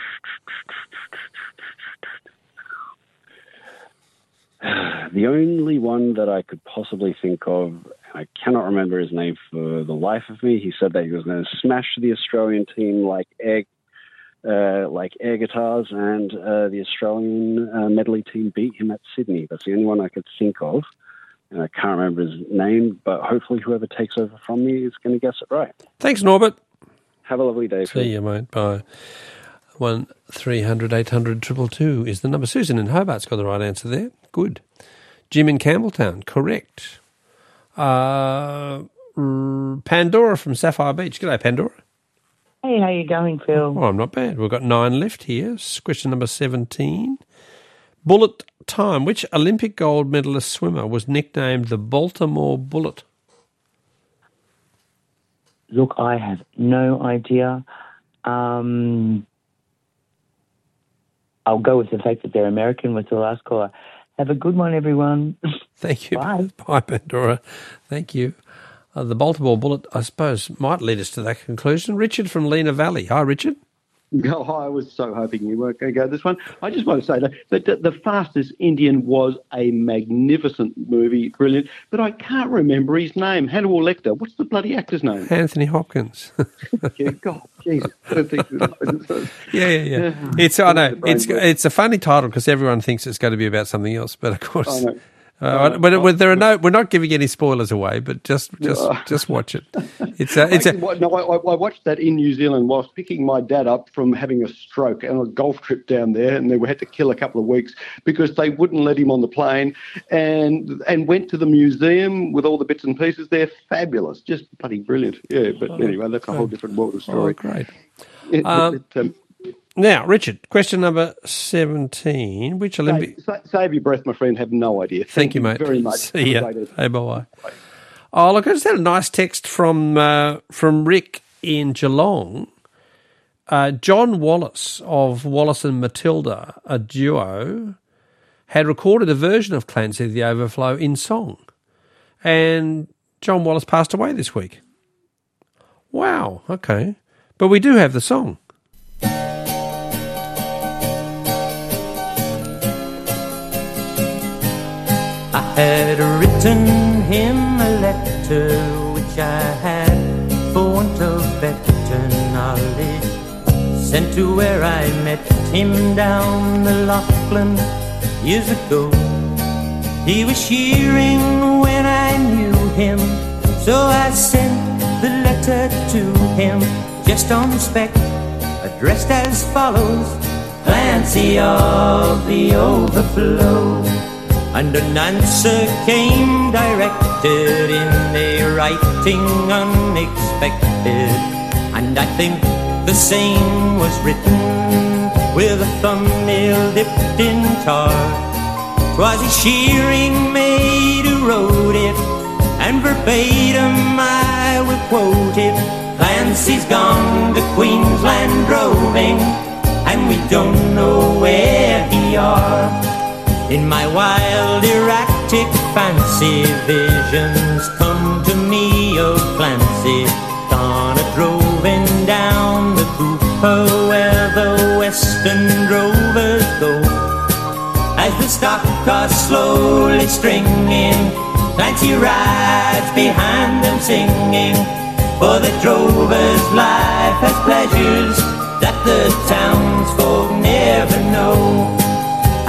the only one that I could possibly think of, I cannot remember his name for the life of me. He said that he was going to smash the Australian team like air, uh, like air guitars, and uh, the Australian uh, medley team beat him at Sydney. That's the only one I could think of. And I can't remember his name, but hopefully whoever takes over from me is going to guess it right. Thanks, Norbert. Have a lovely day. See you, mate. Bye. One three hundred eight hundred two two two is the number. Susan in Hobart's got the right answer there. Good. Jim in Campbelltown, correct. Uh, Pandora from Sapphire Beach. G'day, Pandora. Hey, how you going, Phil? Oh, I'm not bad. We've got nine left here. Question number seventeen. Bullet time. Which Olympic gold medalist swimmer was nicknamed the Baltimore Bullet? Look, I have no idea. Um, I'll go with the fact that they're American with the last caller. Have a good one, everyone. Thank you. Bye. Bye, Pandora. Thank you. Uh, the Baltimore Bullet, I suppose, might lead us to that conclusion. Richard from Lena Valley. Hi, Richard. Oh, I was so hoping you weren't going to go this one. I just want to say that, that the, the Fastest Indian was a magnificent movie, brilliant, but I can't remember his name. Hannibal Lecter. What's the bloody actor's name? Anthony Hopkins. Yeah, God, Jesus. yeah, yeah, yeah. It's I know it's it's a funny title because everyone thinks it's going to be about something else, but of course. I know. Uh, but uh, there are no. We're not giving any spoilers away, but just, just, No. just watch it. It's a, it's a. Actually, no, I, I watched that in New Zealand whilst picking my dad up from having a stroke and a golf trip down there, and they had to kill a couple of weeks because they wouldn't let him on the plane, and and went to the museum with all the bits and pieces. They're fabulous, just bloody brilliant. Yeah, but Oh, anyway, that's a whole different world of story. Oh, great. It- Um, it, um, Now, Richard, question number seventeen. Which Olympic? Save, sa- save your breath, my friend. Have no idea. Thank, Thank you, mate. very much. See Have ya. a great evening. Hey, bye. Oh, look, I just had a nice text from uh, from Rick in Geelong. Uh, John Wallace of Wallace and Matilda, a duo, had recorded a version of Clancy the Overflow in song. And John Wallace passed away this week. Wow, okay. But we do have the song. I had written him a letter which I had, for want of better knowledge, sent to where I met him down the Lachlan years ago. He was shearing when I knew him, so I sent the letter to him, just on spec, addressed as follows: Clancy of the Overflow. And an answer came directed in a writing unexpected, and I think the same was written with a thumbnail dipped in tar. 'Twas his shearing maid who wrote it, and verbatim I will quote it: Clancy's gone to Queensland roving, and we don't know where he are. In my wild erratic fancy, visions come to me of Clancy, gone a droving down the Cooper where the western drovers go. As the stock are slowly stringing, Clancy rides behind them singing, for the drover's life has pleasures that the townsfolk never know.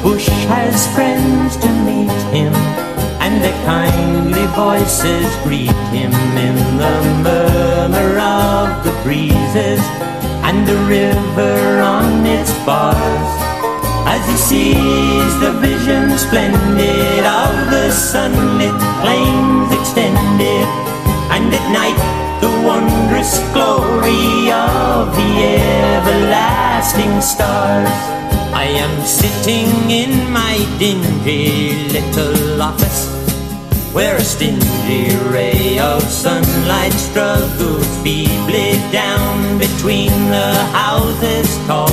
bush has friends to meet him, and their kindly voices greet him in the murmur of the breezes and the river on its bars. As he sees the vision splendid of the sunlit plains extended, and at night the wondrous glory of the everlasting stars. I am sitting in my dingy little office, where a stingy ray of sunlight struggles feebly down between the houses tall,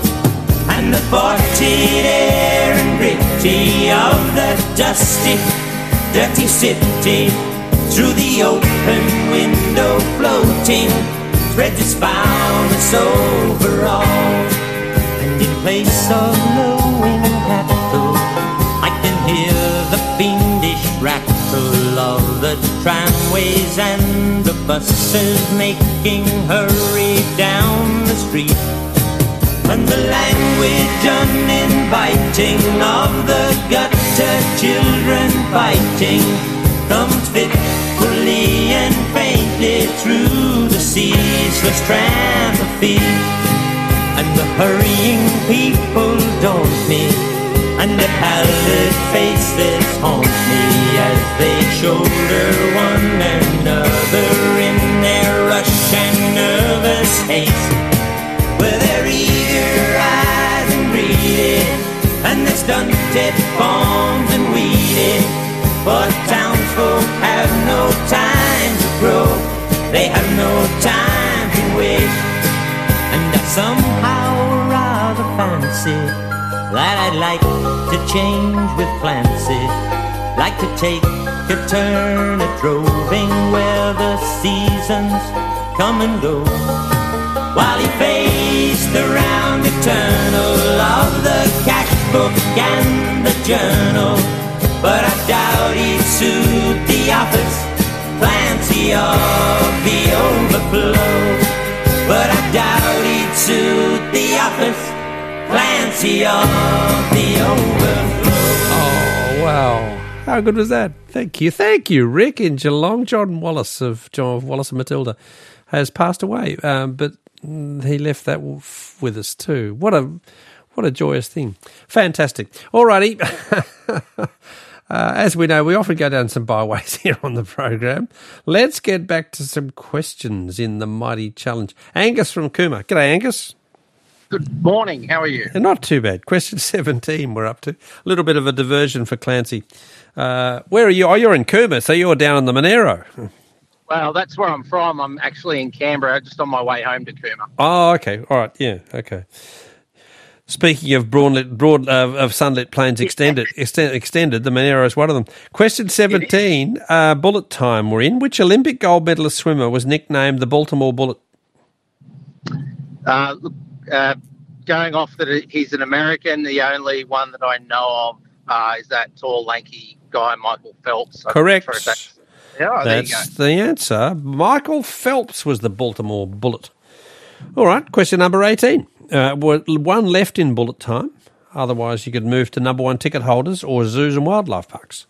and the foetid air and gritty of the dusty, dirty city, through the open window floating, spreads its foulness over all. And in place of lowing cattle, I can hear the fiendish rattle of the tramways and the buses making hurry down the street. And the language uninviting of the gutter children fighting comes fitfully and faintly through the ceaseless tramp of feet. And the hurrying people daunt me, and their pallid faces haunt me as they shoulder one another in their rush and nervous haste, with their eager eyes and greedy, and their stunted forms and weedy. For townsfolk have no time to grow, they have no time to wait. And I somehow rather fancy that I'd like to change with Clancy, like to take a turn at roving where the seasons come and go, while he faced the round eternal of the cash book and the journal. But I doubt he'd suit the office Clancy of the overflow. But I doubt he'd suit the office Clancy of the overflow. Oh, wow. How good was that? Thank you. Thank you, Rick in Geelong. John Wallace of John Wallace and Matilda has passed away, um, but he left that with us too. What a what a joyous thing. Fantastic. All righty. Uh, as we know, we often go down some byways here on the program. Let's get back to some questions in the Mighty Challenge. Angus from Cooma. G'day, Angus. Good morning. How are you? Not too bad. Question seventeen we're up to. A little bit of a diversion for Clancy. Uh, where are you? Oh, you're in Cooma, so you're down in the Monero. Well, that's where I'm from. I'm actually in Canberra, just on my way home to Cooma. Oh, okay. All right. Yeah, okay. Speaking of broadlit, broad uh, of sunlit plains extended, extend, extended, the Monero is one of them. Question seventeen, uh, bullet time we're in. Which Olympic gold medalist swimmer was nicknamed the Baltimore Bullet? Uh, look, uh, going off that he's an American, the only one that I know of uh, is that tall, lanky guy, Michael Phelps. I'm Correct. Sure that's, yeah, that's there you go. the answer. Michael Phelps was the Baltimore Bullet. All right, question number eighteen. Uh, one left in bullet time. Otherwise, you could move to number one ticket holders or zoos and wildlife parks.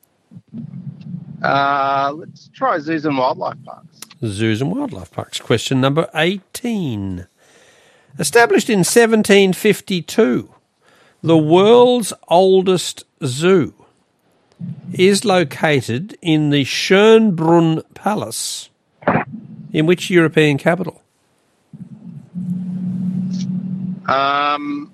Uh, let's try zoos and wildlife parks. Zoos and wildlife parks. Question number eighteen. Established in seventeen fifty-two, the world's oldest zoo is located in the Schönbrunn Palace. In which European capital? Um,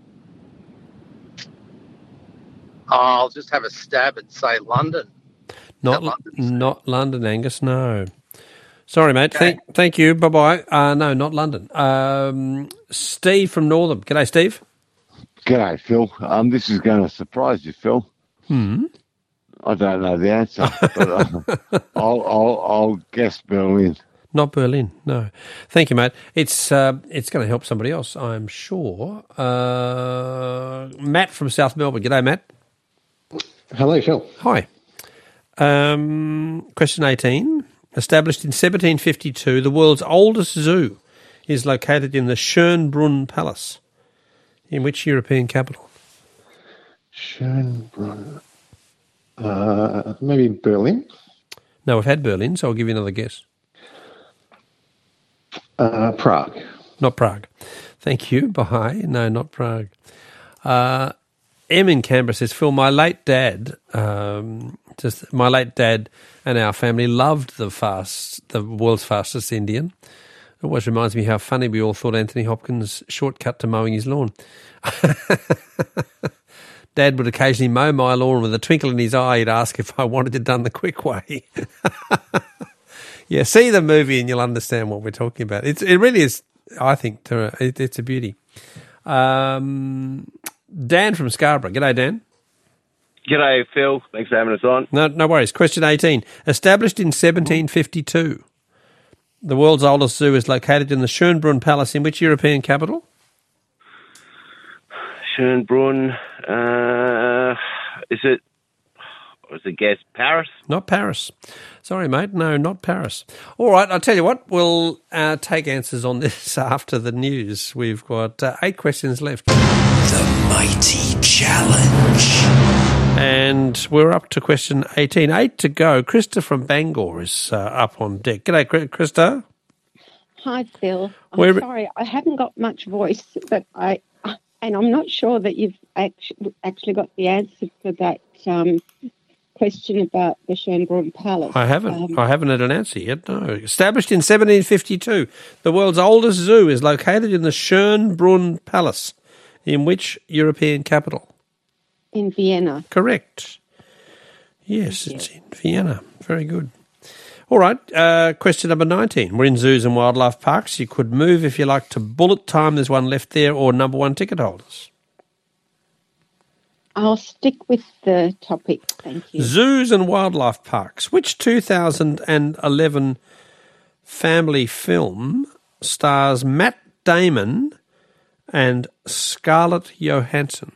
I'll just have a stab and say London. Not London, not London, Angus, no. Sorry, mate. Okay. Thank, thank you. Bye-bye. Uh, no, not London. Um, Steve from Northam. G'day, Steve. G'day, Phil. Um, this is going to surprise you, Phil. Hmm. I don't know the answer, but uh, I'll, I'll, I'll guess Berlin. Not Berlin, no. Thank you, mate. It's uh, it's going to help somebody else, I'm sure. Uh, Matt from South Melbourne. G'day, Matt. Hello, Phil. Hi. Um, question eighteen. Established in seventeen fifty-two, the world's oldest zoo is located in the Schönbrunn Palace. In which European capital? Schönbrunn. Uh, maybe Berlin? No, we've had Berlin, so I'll give you another guess. Uh, Prague. Not Prague. Thank you. Bye. No, not Prague. Uh, M in Canberra says, Phil, my late dad, um, just my late dad and our family loved the fast, the world's fastest Indian. It always reminds me how funny we all thought Anthony Hopkins' shortcut to mowing his lawn. Dad would occasionally mow my lawn with a twinkle in his eye. He'd ask if I wanted it done the quick way. Yeah, see the movie and you'll understand what we're talking about. It's, it really is, I think, to, it, it's a beauty. Um, Dan from Scarborough. G'day, Dan. G'day, Phil. Thanks for having us on. No, no worries. Question eighteen. Established in seventeen fifty-two, the world's oldest zoo is located in the Schönbrunn Palace in which European capital? Schönbrunn. Uh, is it, was it guess, Paris? Not Paris. Sorry, mate. No, not Paris. All right, I'll tell you what. We'll uh, take answers on this after the news. We've got uh, eight questions left. The Mighty Challenge. And we're up to question eighteen. Eight to go. Krista from Bangor is uh, up on deck. G'day, Krista. Hi, Phil. I'm Where- sorry, I haven't got much voice, but I, and I'm not sure that you've actually, actually got the answer for that um, question about the Schönbrunn Palace. I haven't. Um, I haven't had an answer yet. No. Established in seventeen fifty-two, the world's oldest zoo is located in the Schönbrunn Palace. In which European capital? in Vienna. Correct. Yes, it's in Vienna. Very good. All right, uh, question number nineteen. We're in zoos and wildlife parks. You could move if you like to bullet time. There's one left there, or number one ticket holders. I'll stick with the topic, thank you. Zoos and wildlife parks. Which two thousand eleven family film stars Matt Damon and Scarlett Johansson?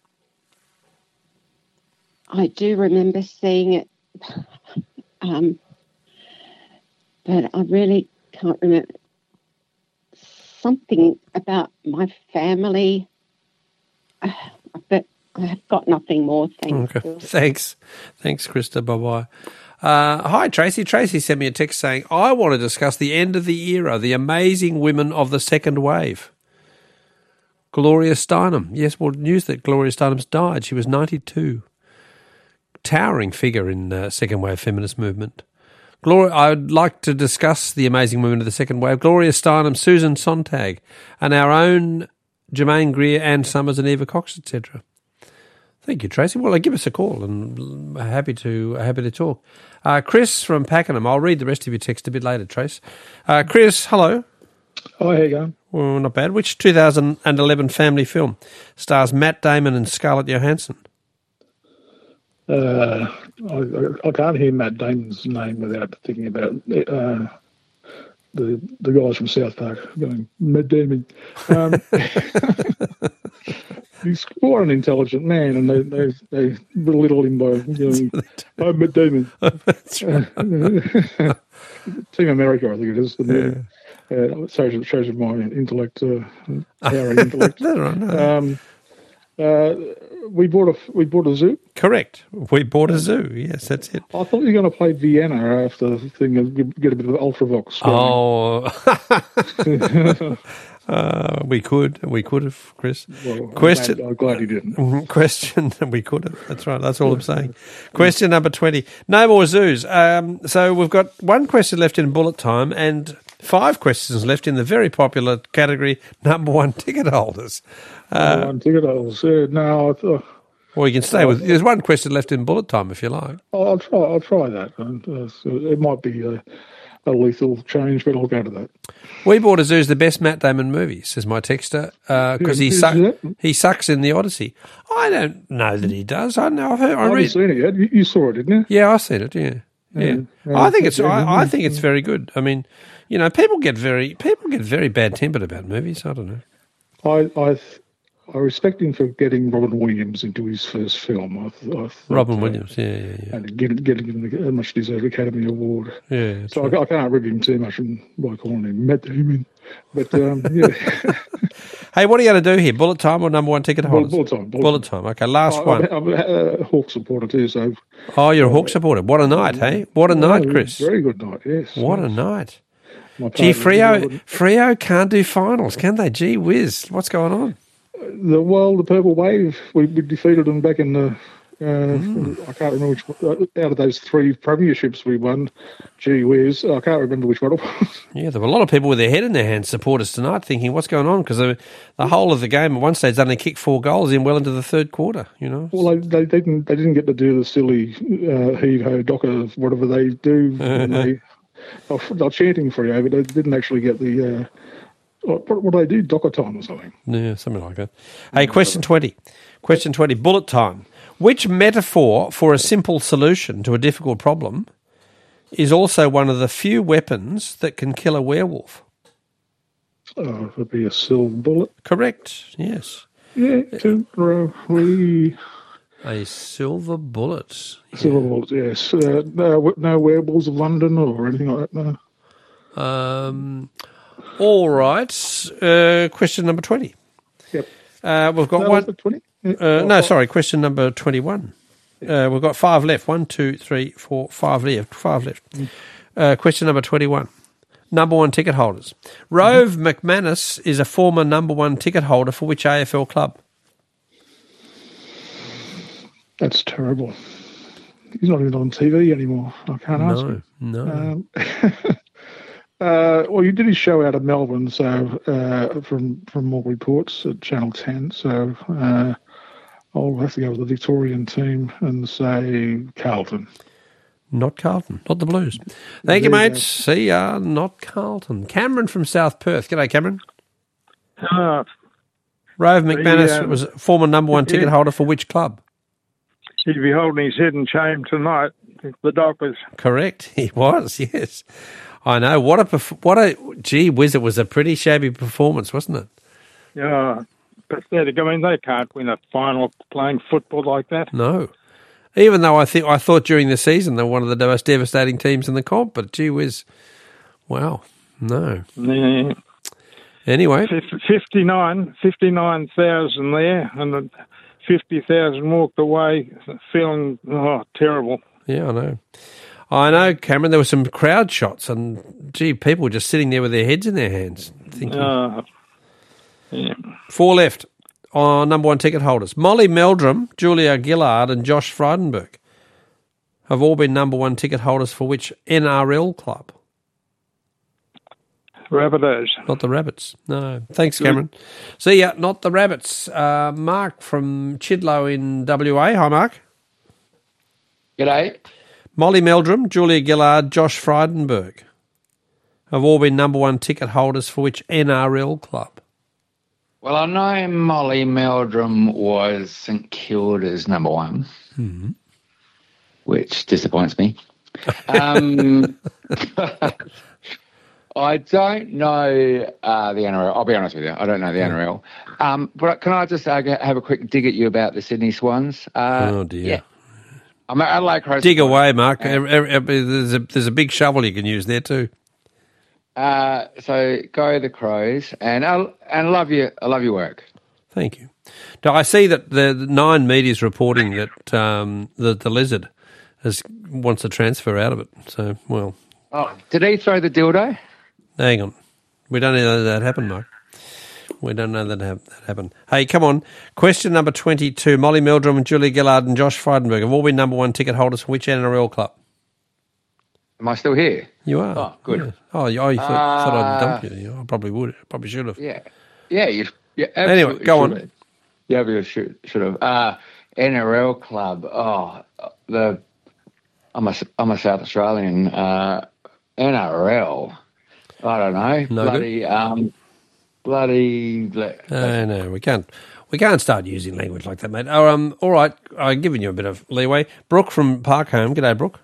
I do remember seeing it, um, but I really can't remember. Something about my family, uh, but I have got nothing more. Thank Okay. you. Thanks. Thanks, Krista. Bye-bye. Uh, hi, Tracy. Tracy sent me a text saying, I want to discuss the end of the era, the amazing women of the second wave. Gloria Steinem. Yes, well, news that Gloria Steinem's died. She was ninety-two. Towering figure in the uh, second wave feminist movement. Gloria, I would like to discuss the amazing women of the second wave. Gloria Steinem, Susan Sontag, and our own Jermaine Greer, Ann Summers, and Eva Cox, et cetera. Thank you, Tracy. Well, give us a call, and happy to happy to talk. Uh, Chris from Pakenham. I'll read the rest of your text a bit later, Trace. Uh, Chris, hello. Oh, how you going? Well, not bad. Which two thousand eleven family film stars Matt Damon and Scarlett Johansson? Uh, I, I can't hear Matt Damon's name without thinking about uh, the the guys from South Park going, Matt Damon. Um, he's quite an intelligent man, and they they, they belittle him by going, oh, Matt Damon. That's right. Team America, I think it is. Yeah. Uh, shows, shows my intellect, uh, powering intellect. That's right. No. Um, uh, we bought a we bought a zoo. Correct. We bought a zoo. Yes, that's it. I thought you were going to play Vienna after the thing and get- get a bit of Ultravox. Oh, uh, we could, we could have, Chris. Well, I'm Question. glad- I'm glad you didn't. Mhm. Question. We could have. That's right. That's all I'm saying. Question number twenty. No more zoos. Um, so we've got one question left in bullet time and five questions left in the very popular category number one ticket holders. Uh, One ticket holders. Yeah, no, I thought. Or you can stay with. There's one question left in bullet time if you like. I'll, I'll try. I'll try that. And, uh, so it might be a, a lethal change, but I'll go to that. We Bought a Zoo is the best Matt Damon movie, says my texter, because he Who's suck, that? he sucks in the Odyssey. I don't know that he does. I know. I've heard. I I haven't read. seen it yet. You, you saw it, didn't you? Yeah, I seen it. Yeah, yeah. Yeah. I think it's. Yeah, I, I yeah. think it's very good. I mean, you know, people get very people get very bad tempered about movies. I don't know. I I I respect him for getting Robin Williams into his first film. I, th- I thought, Robin uh, Williams. Yeah, yeah, yeah. and getting getting him a much deserved Academy Award. Yeah. So I, I can't rib him too much by calling him Matt Damon. But um, yeah, Hey, what are you going to do here? Bullet time or number one ticket bullet, holders? bullet time. Bullet, Bullet time. Okay, last I'm, one. I'm, I'm a Hawk supporter too, so. Oh, you're a Hawk supporter. What a night, hey? What a Oh, night, Chris. Very good night. Yes. What yes. a night. My Gee, partner, Freo, Freo can't do finals, can they? Gee whiz, what's going on? The well, the Purple Wave. We, we defeated them back in the. Uh, Mm. I can't remember which out of those three premierships we won. Gee whiz, I can't remember which one it was. Yeah, there were a lot of people with their head in their hands, supporters tonight, thinking, what's going on? Because the, the whole of the game at one stage, they only kicked four goals in well into the third quarter, you know? Well, they, they didn't. They didn't get to do the silly uh, heave ho docker whatever they do. And they, they're, they're chanting for you, but they didn't actually get the. Uh, what, what do they do? Docker time or something. Yeah, something like that. Hey, question twenty. Question twenty, bullet time. Which metaphor for a simple solution to a difficult problem is also one of the few weapons that can kill a werewolf? Oh, it would be a silver bullet. Correct, yes. Yeah, two, uh, three. A silver bullet. Silver bullets, yes. Uh, no, no werewolves of London or anything like that, no. Um, all right. Uh, question number twenty. Yep. Uh, we've got No, one. was it twenty? Uh, no, sorry, question number twenty-one. Uh, we've got five left. One, two, three, four, five left. Five left. Uh, question number twenty-one. Number one ticket holders. Rove McManus is a former number one ticket holder for which A F L club? That's terrible. He's not even on T V anymore. I can't No, ask him. no. Um, uh, well, you did his show out of Melbourne, so uh, from from all reports at Channel ten. So uh, I'll have to go with the Victorian team and say Carlton. Not Carlton, not the Blues. Thank you, mate. See ya. Not Carlton. Cameron from South Perth. G'day, Cameron. Uh, Rove McManus um, was a former number one ticket yeah. holder for which club? He'd be holding his head in shame tonight. The Dockers. Correct. He was, yes. I know. What a, perf- what a, gee whiz, it was a pretty shabby performance, wasn't it? Yeah, pathetic. I mean, they can't win a final playing football like that. No. Even though I think I thought during the season they were one of the most devastating teams in the comp, but gee whiz, wow, no. Yeah. Anyway. fifty-nine, fifty-nine thousand there, and fifty thousand walked away feeling, oh, terrible. Yeah, I know. I know, Cameron, there were some crowd shots, and, gee, people were just sitting there with their heads in their hands. Thinking. Uh, yeah. Four left on number one ticket holders. Molly Meldrum, Julia Gillard and Josh Frydenberg have all been number one ticket holders for which N R L club? Rabbitohs. Not the Rabbits. No. Thanks, Cameron. See ya. Not the Rabbits. Uh, Mark from Chidlow in W A. Hi, Mark. G'day. Molly Meldrum, Julia Gillard, Josh Frydenberg have all been number one ticket holders for which N R L club? Well, I know Molly Meldrum was St Kilda's number one, mm-hmm. which disappoints me. Um, I don't know uh, the N R L. I'll be honest with you. I don't know the N R L. Um, but can I just uh, have a quick dig at you about the Sydney Swans? Uh, oh, dear. Yeah. I'm at Adelaide Crows. Dig away, Mark. There's a, there's a big shovel you can use there too. Uh, so go the Crows, and I and love you. I love your work. Thank you. Now, I see that the, the Nine Media is reporting that um, the the Lizard has wants to transfer out of it. So, well, Oh, did he throw the dildo? hang on. We don't know that happened, Mark. We don't know that that happened. Hey, come on. Question number twenty-two. Molly Meldrum and Julia Gillard and Josh Frydenberg have all been number one ticket holders for which N R L club? Am I still here? You are. Oh, good. Yeah. Oh, you, oh, you thought, uh, thought I'd dump you. Yeah, I probably would. Probably should have. Yeah. Yeah, you, you Anyway, go on. Have. Yeah, you should, should have. Uh, N R L club. Oh, the I'm a, I'm a South Australian. Uh, N R L. I don't know. No bloody, good? um, bloody. No, no, we can't. We can't start using language like that, mate. Oh, um, all right, I've given you a bit of leeway. Brooke from Parkholme. G'day, Brooke.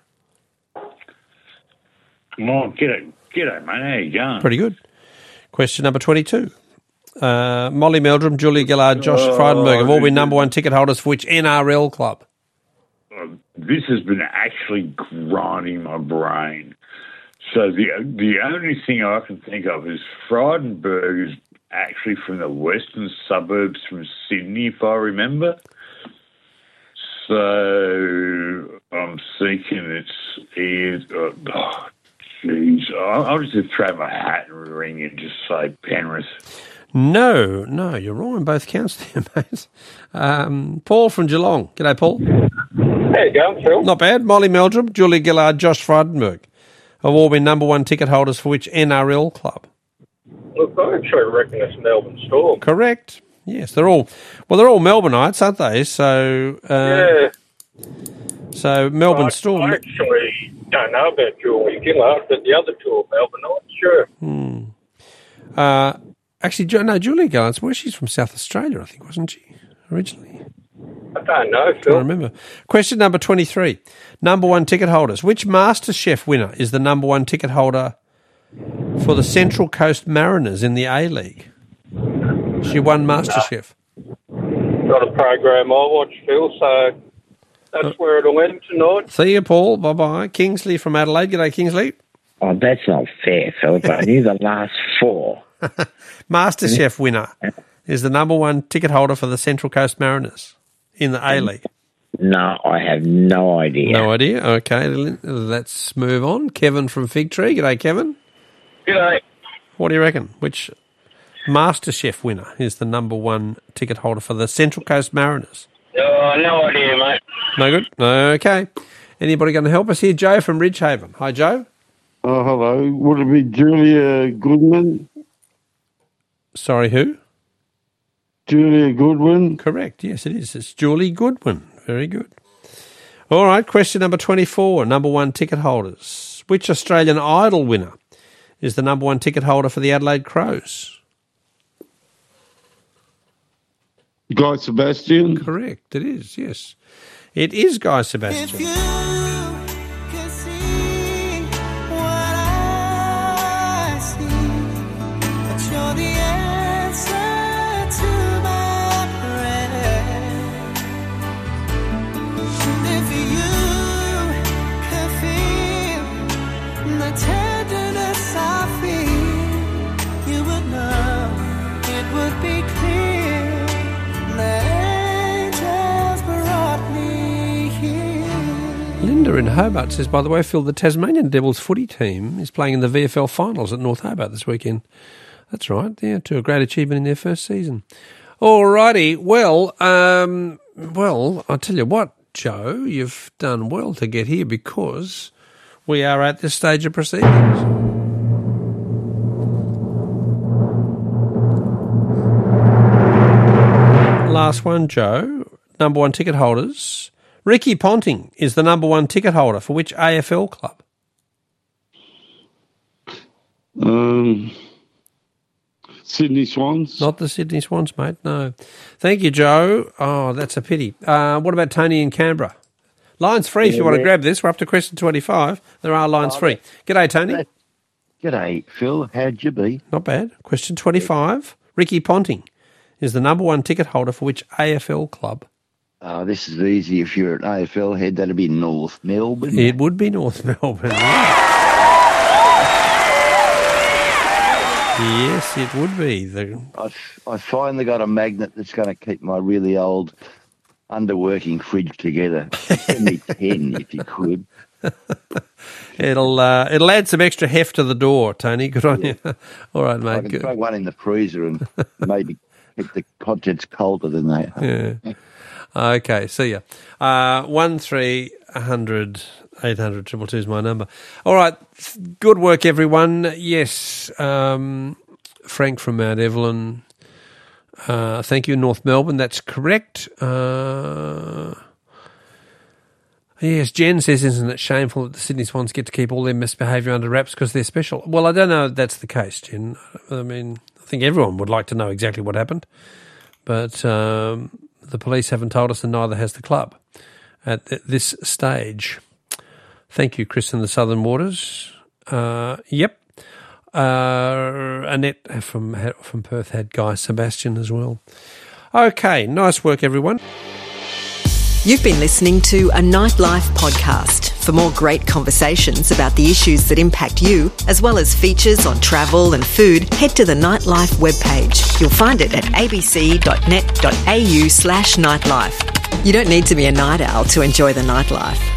Oh, g'day, g'day, mate. How you going? Pretty good. Question number twenty-two. Uh, Molly Meldrum, Julia Gillard, Josh Oh, Frydenberg have all been this number one ticket holders for which N R L club? Uh, this has been actually grinding my brain. So the the only thing I can think of is Frydenberg is actually from the western suburbs from Sydney, if I remember. So I'm thinking it's either, oh, jeez, I'll, I'll just throw my hat in the ring and just say Penrith. No, no, you're wrong on both counts there, mate. Um, Paul from Geelong. G'day, Paul. How you going, Phil? Not bad. Molly Meldrum, Julia Gillard, Josh Frydenberg have all been number one ticket holders for which N R L club? Look, I actually reckon it's Melbourne Storm. Correct. Yes, they're all, well, they're all Melbourneites, aren't they? So, uh, yeah. So Melbourne I, Storm. I actually don't know about Julia Gillard, but the other two are Melbourneites, sure. Hmm. Uh, actually, Jo- no, Julia Gillard's, well, she's from South Australia, I think, wasn't she, originally? I don't know, I Phil. remember. Question number twenty-three. Number one ticket holders. Which MasterChef winner is the number one ticket holder for the Central Coast Mariners in the A-League? She won MasterChef. Not a program I watch, Phil, so that's where it'll end tonight. See you, Paul. Bye-bye. Kingsley from Adelaide. G'day, Kingsley. Oh, that's not fair, Phil. I knew the last four. MasterChef winner is the number one ticket holder for the Central Coast Mariners in the A-League. No, I have no idea. No idea? Okay, let's move on. Kevin from Fig Tree. G'day, Kevin. G'day. What do you reckon? Which MasterChef winner is the number one ticket holder for the Central Coast Mariners? Oh, no idea, mate. No good? Okay. Anybody going to help us here? Joe from Ridgehaven. Hi, Joe. Oh, hello. Would it be Julia Goodman? Sorry, who? Julia Goodwin. Correct. Yes, it is. It's Julie Goodwin. Very good. All right. Question number twenty-four. Number one ticket holders. Which Australian Idol winner is the number one ticket holder for the Adelaide Crows? Guy Sebastian. Correct. It is. Yes, it is Guy Sebastian. Linda in Hobart says, by the way, Phil, the Tasmanian Devils footy team is playing in the V F L finals at North Hobart this weekend. That's right, yeah, to a great achievement in their first season. All righty, well, um, well, I'll tell you what, Joe, you've done well to get here because we are at this stage of proceedings. Last one, Joe. Number one ticket holders. Ricky Ponting is the number one ticket holder for which A F L club? Um, Sydney Swans. Not the Sydney Swans, mate, no. Thank you, Joe. Oh, that's a pity. Uh, what about Tony in Canberra? Lines free if you want to grab this. We're up to question twenty-five. There are lines free. G'day, Tony. G'day, Phil. How'd you be? Not bad. Question twenty-five. Ricky Ponting is the number one ticket holder for which A F L club? Oh, this is easy. If you're an A F L head, that'd be North Melbourne. It would be North Melbourne. Yes, it would be. The... I've, I finally got a magnet that's going to keep my really old underworking fridge together. Send me ten if you could. It'll uh, it'll add some extra heft to the door, Tony. Good on yeah. you. All right, mate. I can good. throw one in the freezer and maybe keep the contents colder than they are. Yeah. Okay, see ya. Uh, one three hundred eight hundred triple two is my number. All right, good work, everyone. Yes, um, Frank from Mount Evelyn. Uh, thank you, North Melbourne. That's correct. Uh, yes, Jen says, isn't it shameful that the Sydney Swans get to keep all their misbehaviour under wraps because they're special? Well, I don't know if that's the case, Jen. I mean, I think everyone would like to know exactly what happened, but... Um, the police haven't told us and neither has the club at this stage. Thank you, Chris in the Southern Waters. Uh, yep. Uh, Annette from from Perth had Guy Sebastian as well. Okay, nice work, everyone. You've been listening to a Nightlife podcast. For more great conversations about the issues that impact you, as well as features on travel and food, head to the Nightlife webpage. You'll find it at abc.net.au slash nightlife. You don't need to be a night owl to enjoy the nightlife.